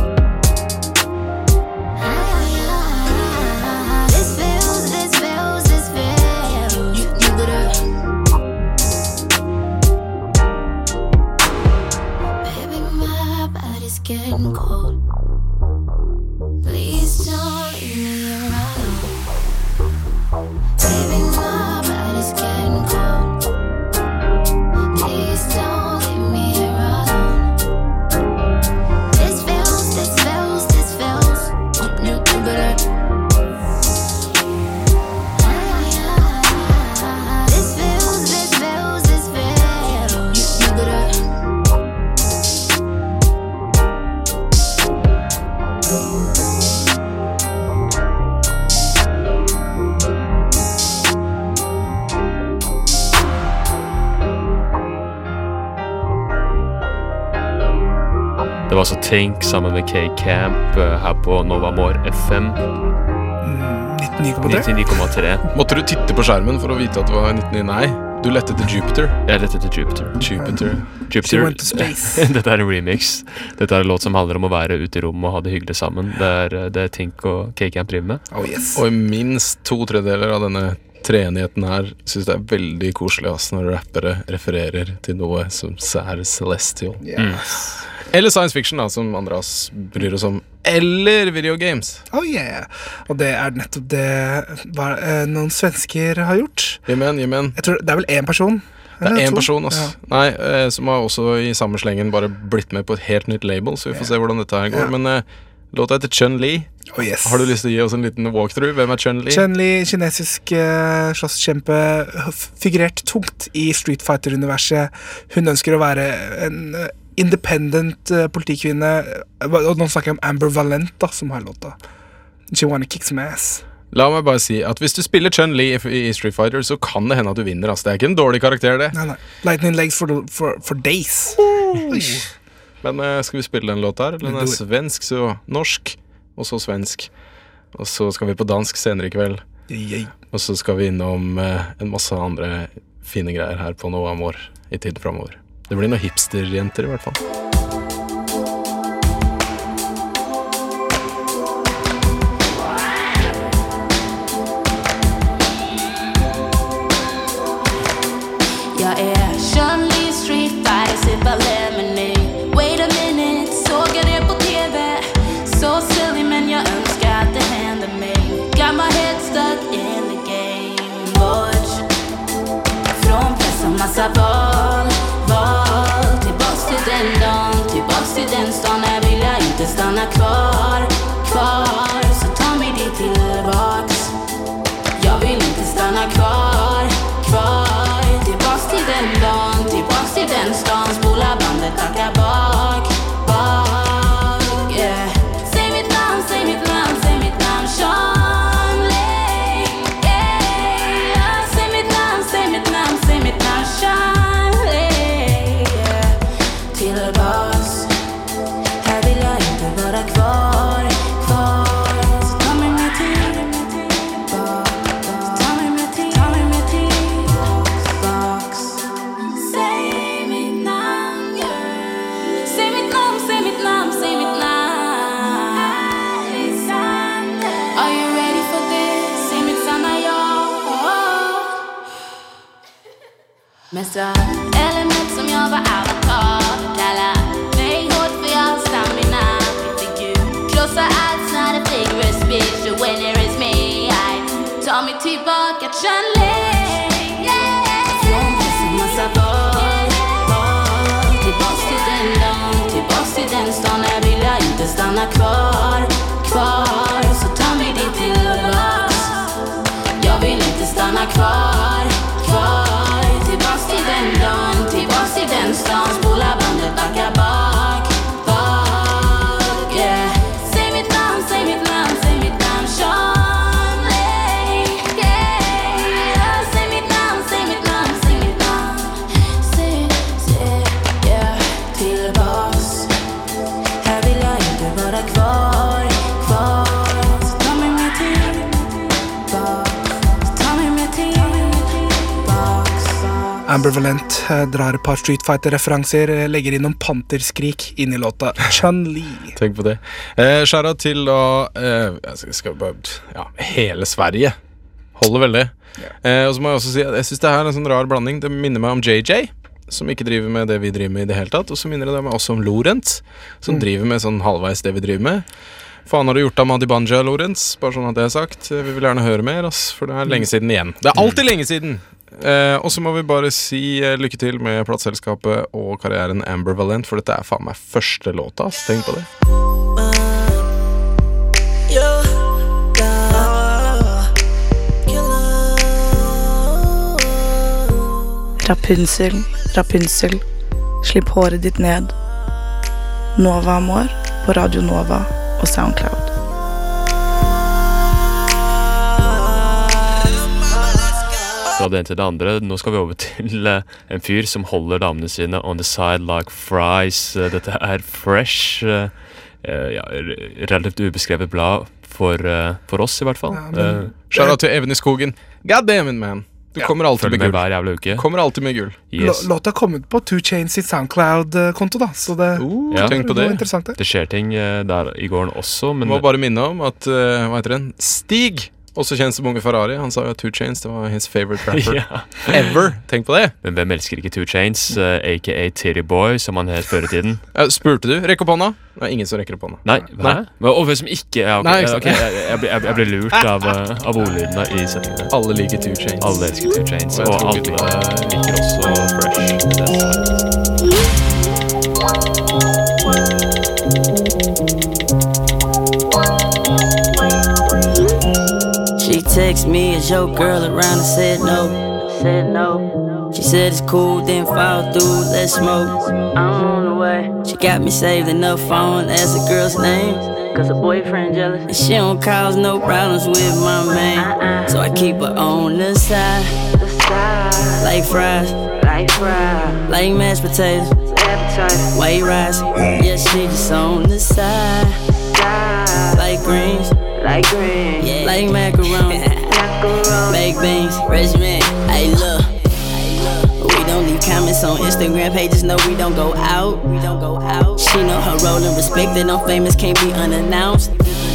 Getting cold. Please don't leave me around. Baby, my body's getting cold. Please don't leave me around. This feels, this feels, this feels. You, you better. This feels, this feels, this feels. You, you better.
også Think sammen med K-Camp uh, her på Nova Amor F M.
nittini komma tre
Måtte du titte på skjermen for å vite at det var nittini? Nei, du lette til Jupiter.
Jeg lette til Jupiter.
Jupiter.
Jupiter. Dette er en remix. Dette er en låt som handler om å være ute i rommet og ha det hyggelig sammen. Det er det Think og K-Camp driver med.
Oh, yes. Og minst to tredjedeler av denne treenigheten her synes det er veldig koselig ass, når rappere refererer til noe som er celestial.
Yes.
Mm. Eller science fiction da, som Andreas bryr oss om. Eller videogames.
Oh yeah. Og det er nettopp det hva, eh, noen svensker har gjort.
Jemen, jemen.
Jeg tror det er vel en person.
Det er en person også. Ja. Nei, eh, som har også i samme slengen bare blitt med på et helt nytt label, så vi får yeah. se hvordan dette her går. Yeah. Men eh, låta heter Chun-Li.
Oh, yes.
Har du lyst til å gi oss en liten walkthrough? Hvem er Chun-Li?
Chun-Li, kinesisk uh, slåsskjempe, figurert tungt i Street Fighter-universet. Hun ønsker å være en uh, independent uh, politikvinne, og nå snakker jeg om Amber Valent da, som har låta. She wanna kick some ass.
La meg bare si at hvis du spiller Chun-Li i Street Fighter, så kan det hende at du vinner. Altså. Det er ikke en dårlig karakter, det.
Nei, nei. Lightning legs for, for, for days.
Uh. Men uh, skal vi spille den låta her? Den er svensk, så norsk, og så svensk. Og så skal vi på dansk senere i kveld.
Yeah.
Og så skal vi innom uh, en masse andre fine greier her på Nova Amor i tid fremover. Det blir noen hipsterjenter i hvert fall.
Jag är Chun-Li, Street Fighter, sippa lemonade. Wait a minute, såg jag det på T V. Så silly, men jag önskar att det hände mig. Got my head stuck in the game. Watch, från press och massa val. Val, tillbaks till den dagen. Tillbaks till den stan, här vill jag inte stanna kvar. Kvar, så ta mig dit tillbaks. Jag vill inte stanna kvar. Kvar, tillbaks till den dagen. Tillbaks till den stan, spola bandet, tacka bak. Bak, yeah. Säg mitt namn, säg mitt namn, säg mitt namn, Chun-Li, yeah. Säg mitt namn, säg mitt namn, säg mitt namn, Chun-Li, yeah. Tillbaks, här vill jag inte vara kvar. Kvar, så ta mig med tillbaks. Ta mig med tillbaks. Ta mig med tillbaks. Säg mitt namn, yeah. Säg mitt namn, säg mitt namn, säg mitt namn. Are you ready for this? Säg mitt sanna ja. Messa element som jag var avatar. Kalla mig hårt för jag har stamina. If you krossa allt så är det vigorous bitch. The winner is me. I ta mig tillbaka, Chun-Li, yeah. Från pressen massa val, val. Tillbaks till den dagen. Tillbaks till den stan, här vill jag inte stanna kvar. Kvar, så ta mig dit tillbaks. Jag vill inte stanna kvar. Kvar, tillbaks till den dagen. Tillbaks till den stan, spola bandet, backa bak. Bak, yeah. Säg mitt namn, säg mitt namn, säg mitt namn, Chun-Li, yeah. Säg mitt namn, säg mitt namn, säg mitt namn. Säg, säg, yeah. Tillbaks, här vill jag inte vara kvar. Kvar, så ta mig med tillbaks. Ta mig med tillbaks.
Amber Valent eh, drar et par Street Fighter-referanser, eh, legger inn noen panterskrik inn i låta Chun-Li.
Tenk på det. Eh, Skjæra til å eh, jeg skal bare, ja, hele Sverige holder veldig. Eh, og så må jeg også si at jeg synes det her er en sånn rar blanding. Det minner meg om J J, som ikke driver med det vi driver med i det hele tatt. Og så minner det meg også om Lorentz, som mm. driver med sånn halvveis det vi driver med. Faen har du gjort av Madi Banja, Lorentz? Bare sånn at det er sagt. Vi vil gjerne høre mer, ass, for det er lenge siden igjen. Det er alltid lenge siden! Eh, og så må vi bare si eh, lykke til med plateselskapet og karrieren Amber Valent, for dette er faen meg første låta, ass. Tenk på det.
Rapunzel, Rapunzel, slipp håret ditt ned. Nova Amor på Radio Nova og SoundCloud.
fra det ene til det andre. Nå skal vi over til uh, en fyr som holder damene sine on the side like fries. Uh, dette er Fresh. Uh, uh, ja, relativt ubeskrevet blad for, uh, for oss i hvert fall. Ja, men,
uh, Shout out til Even i skogen. God damn it, man. Du ja, kommer alltid med, med gull.
Hver jævla uke.
Kommer alltid med gull.
Yes.
Låta har kommet på two chains sitt SoundCloud-konto, da. Så det,
uh, ja, tenk på det.
Interessant det.
Det skjer ting uh, der i gården også, men...
Må bare minne om at, uh, hva heter den? Stig! Også kjent som Unge Ferrari. Han sa jo at two chains, det var his favorite rapper. ja. Ever. Tenk på det.
Men hvem elsker ikke two chains? Uh, A K A Titty Boy, som han het før i tiden.
uh, Spurte du? Rekk opp hånda? Nei, ingen som rekker opp hånda.
Nei, hva? Nei. Og hvem som ikke ja, okay. Nei, ikke okay. jeg, jeg, jeg, jeg ble lurt av, uh, av ordlydene i setningen.
Alle liker two chains.
Alle elsker two chains. Og, og alle uh, liker også Fresh.
She text me, is your girl around? I said no, said no. She said it's cool, then fall through, let's smoke. I'm on the way. She got me saved in her phone as a girl's name, cause her boyfriend jealous. And she don't cause no problems with my man, uh-uh. So I keep her on the side, the side. Like fries, like fries. Like mashed potatoes, appetizer. White rice, yeah, she just on the side, side. Like greens, like green, yeah. Like macaroni, macaroni. Baked beans, regimen. Hey look, we don't leave comments on Instagram pages. No, we don't go out. We don't go out. She know her role and respect that I'm famous can't be unannounced.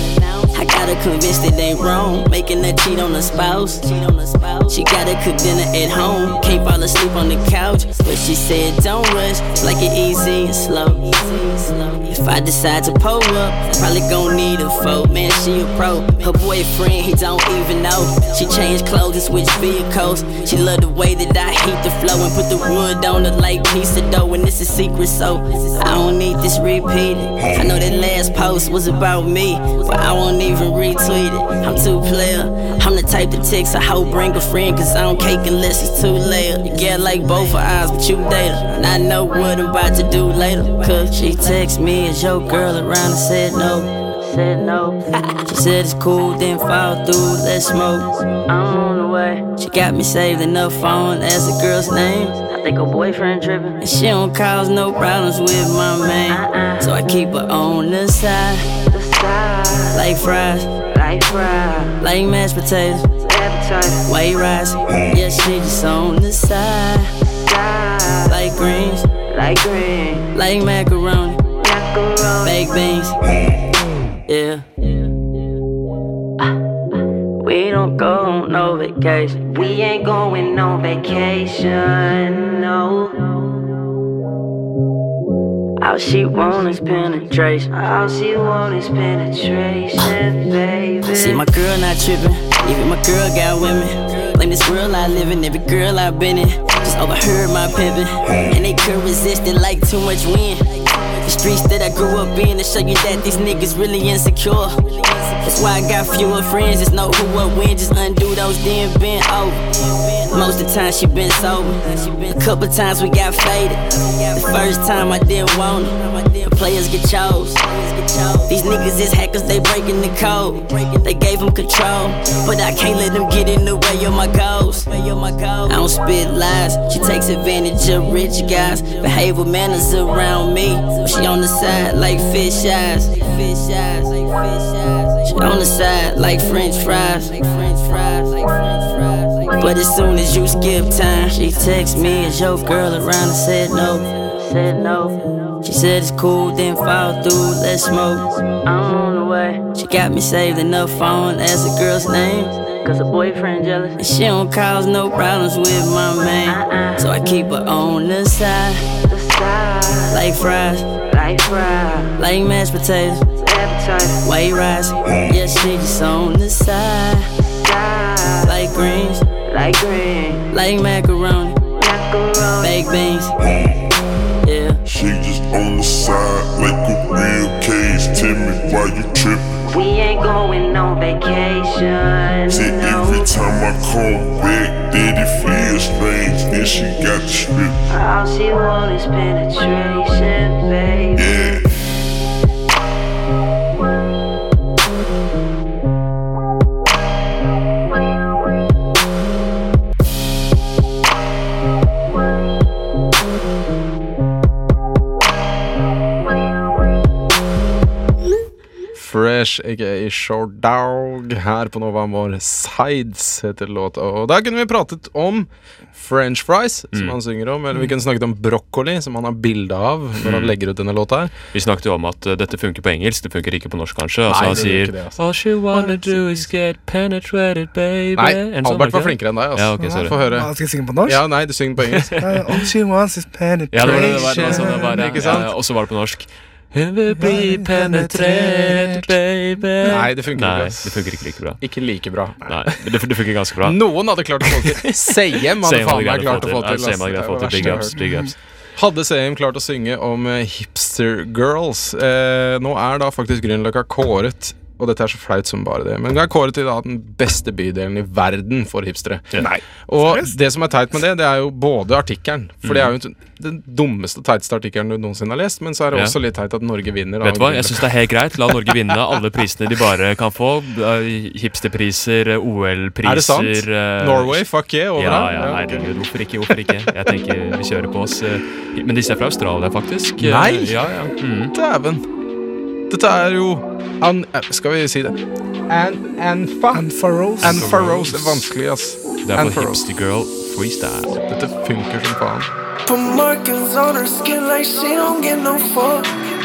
I gotta convince that they wrong, making her cheat on her spouse. She gotta cook dinner at home, can't fall asleep on the couch. But she said don't rush, like it easy and slow. If I decide to pull up, probably gon' need a foe. Man, she a pro. Her boyfriend, he don't even know. She changed clothes and switched vehicles. She love the way that I heat the flow and put the wood on it like piece of dough. And it's a secret, so I don't need this repeated. I know that last post was about me, but I won't even retweet it. I'm too player. I'm the type to text a hoe, bring a friend, cause I don't cake unless it's too late. You get like both her eyes, but you date her, and I know what I'm about to do later. Cause she text me, is your girl around? I said no, said no. She said it's cool, then fall through, let's smoke. I'm on the way. She got me saved in her phone as a girl's name. I think her boyfriend tripping, and she don't cause no problems with my man, uh-uh. So I keep her on the side, the side. Like fries, like fries. Like mashed potatoes, appetizer. White rice, yeah, she just on the side, side. Like greens, like green. Like macaroni, macaroni. Baked beans, yeah. We don't go on no vacation. We ain't going on vacation, no. All she want is penetration. All she want is penetration, baby. See, my girl not tripping. Even my girl got women. Blame this world I live in, every girl I've been in. Just overheard my pimpin', and they could resist it like too much wind. The streets that I grew up in to show you that these niggas really insecure. That's why I got fewer friends, just know who what when. Just undo those then been over. Most of the time she been sober. A couple times we got faded. The first time I didn't want it. The players get chose. These niggas is hackers, they breaking the code. They gave them control, but I can't let them get in the way of my goals. I don't spit lies, she takes advantage of rich guys. Behavioral manners around me, she on the side like fish eyes. She on the side like French fries. But as soon as you skip time, she text me, is your girl around? I said no, said no. She said it's cool, then fall through, let's smoke. I'm on the way. She got me saved in her phone as a girl's name, cause her boyfriend jealous. And she don't cause no problems with my man, uh-uh. So I keep her on the side, the side. Like fries, like fries. Like mashed potatoes, appetizer. White rice, yeah, she just on the side, side. Like greens, like green. Like macaroni, macaroni. Baked beans, yeah.
She just on the side like a real cage. Tell me why you trippin'.
We ain't going on vacation.
See,
no.
Every time I come back, then it feels strange. Then she got you trippin'.
All she want is penetration, baby.
Yeah.
Fresh, aka Short Dog, her på Nova Amor. Sides heter låta. Og da kunne vi pratet om French fries, som mm. han synger om. Eller vi kunne snakket om broccoli, som han har bilde av når han legger ut denne låta her.
Vi snakket jo om at uh, dette funker på engelsk, det funker ikke på norsk kanskje. Altså Nei, han sier det, altså. All she wanna do is get penetrated, baby.
Nei, Albert var flinkere enn deg, altså.
Ja, okay, sorry.
Få høre.
Hva skal jeg synge på norsk?
Ja, nei, du synger på engelsk.
uh, All she wants is penetration.
Ja, det var, det var, det var sånn det var, ja. Ikke sant? Ja, og så var det på norsk. Hun vil bli penetrert, baby.
Nei, det funker
Nei,
ikke.
Det funker ikke like bra.
Ikke like bra.
Nei, det, det funker ganske bra.
Noen hadde klart å få til. Seiem hadde faen meg klart å få til.
Seiem hadde klart å få til. Big ups, big ups.
Hadde Seiem klart å synge om uh, Hipster Girls. Eh, nå er da faktisk Grünerløkka kåret, og dette er så flaut som bare det, men det er kåret til da den beste bydelen i verden for hipstere.
Nei.
Og det som er teit med det, det er jo både artikkelen, for mm. det er jo den dummeste, teiteste artikkelen du noensinne har lest, men så er det ja. også litt teit at Norge vinner.
Vet du hva, jeg synes det er helt greit. La Norge vinne alle prisene de bare kan få. Hipsterpriser, O L-priser.
Er det sant? Uh, Norway, fuck yeah, over
ja, ja, nei, det, hvorfor ikke, hvorfor ikke? Jeg tenker vi kjører på oss. Men disse er fra Australia, faktisk.
Nei!
Ja, ja. Mm.
Dæven. Dette er jo an, Skal vi si det? An, Anfa
Anfaros
Anfaros er vanskelig, ass.
Det er på Hipster Girl Freestyle.
Dette funker som faen.
Put markings on her skin like she don't get no fuck.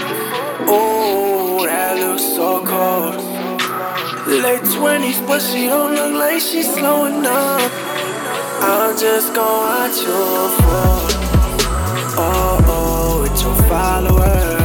Oh, that looks so cold. Late twenties, but she don't look like she's slowing up. I'll just go at your phone. Oh, oh, with your followers.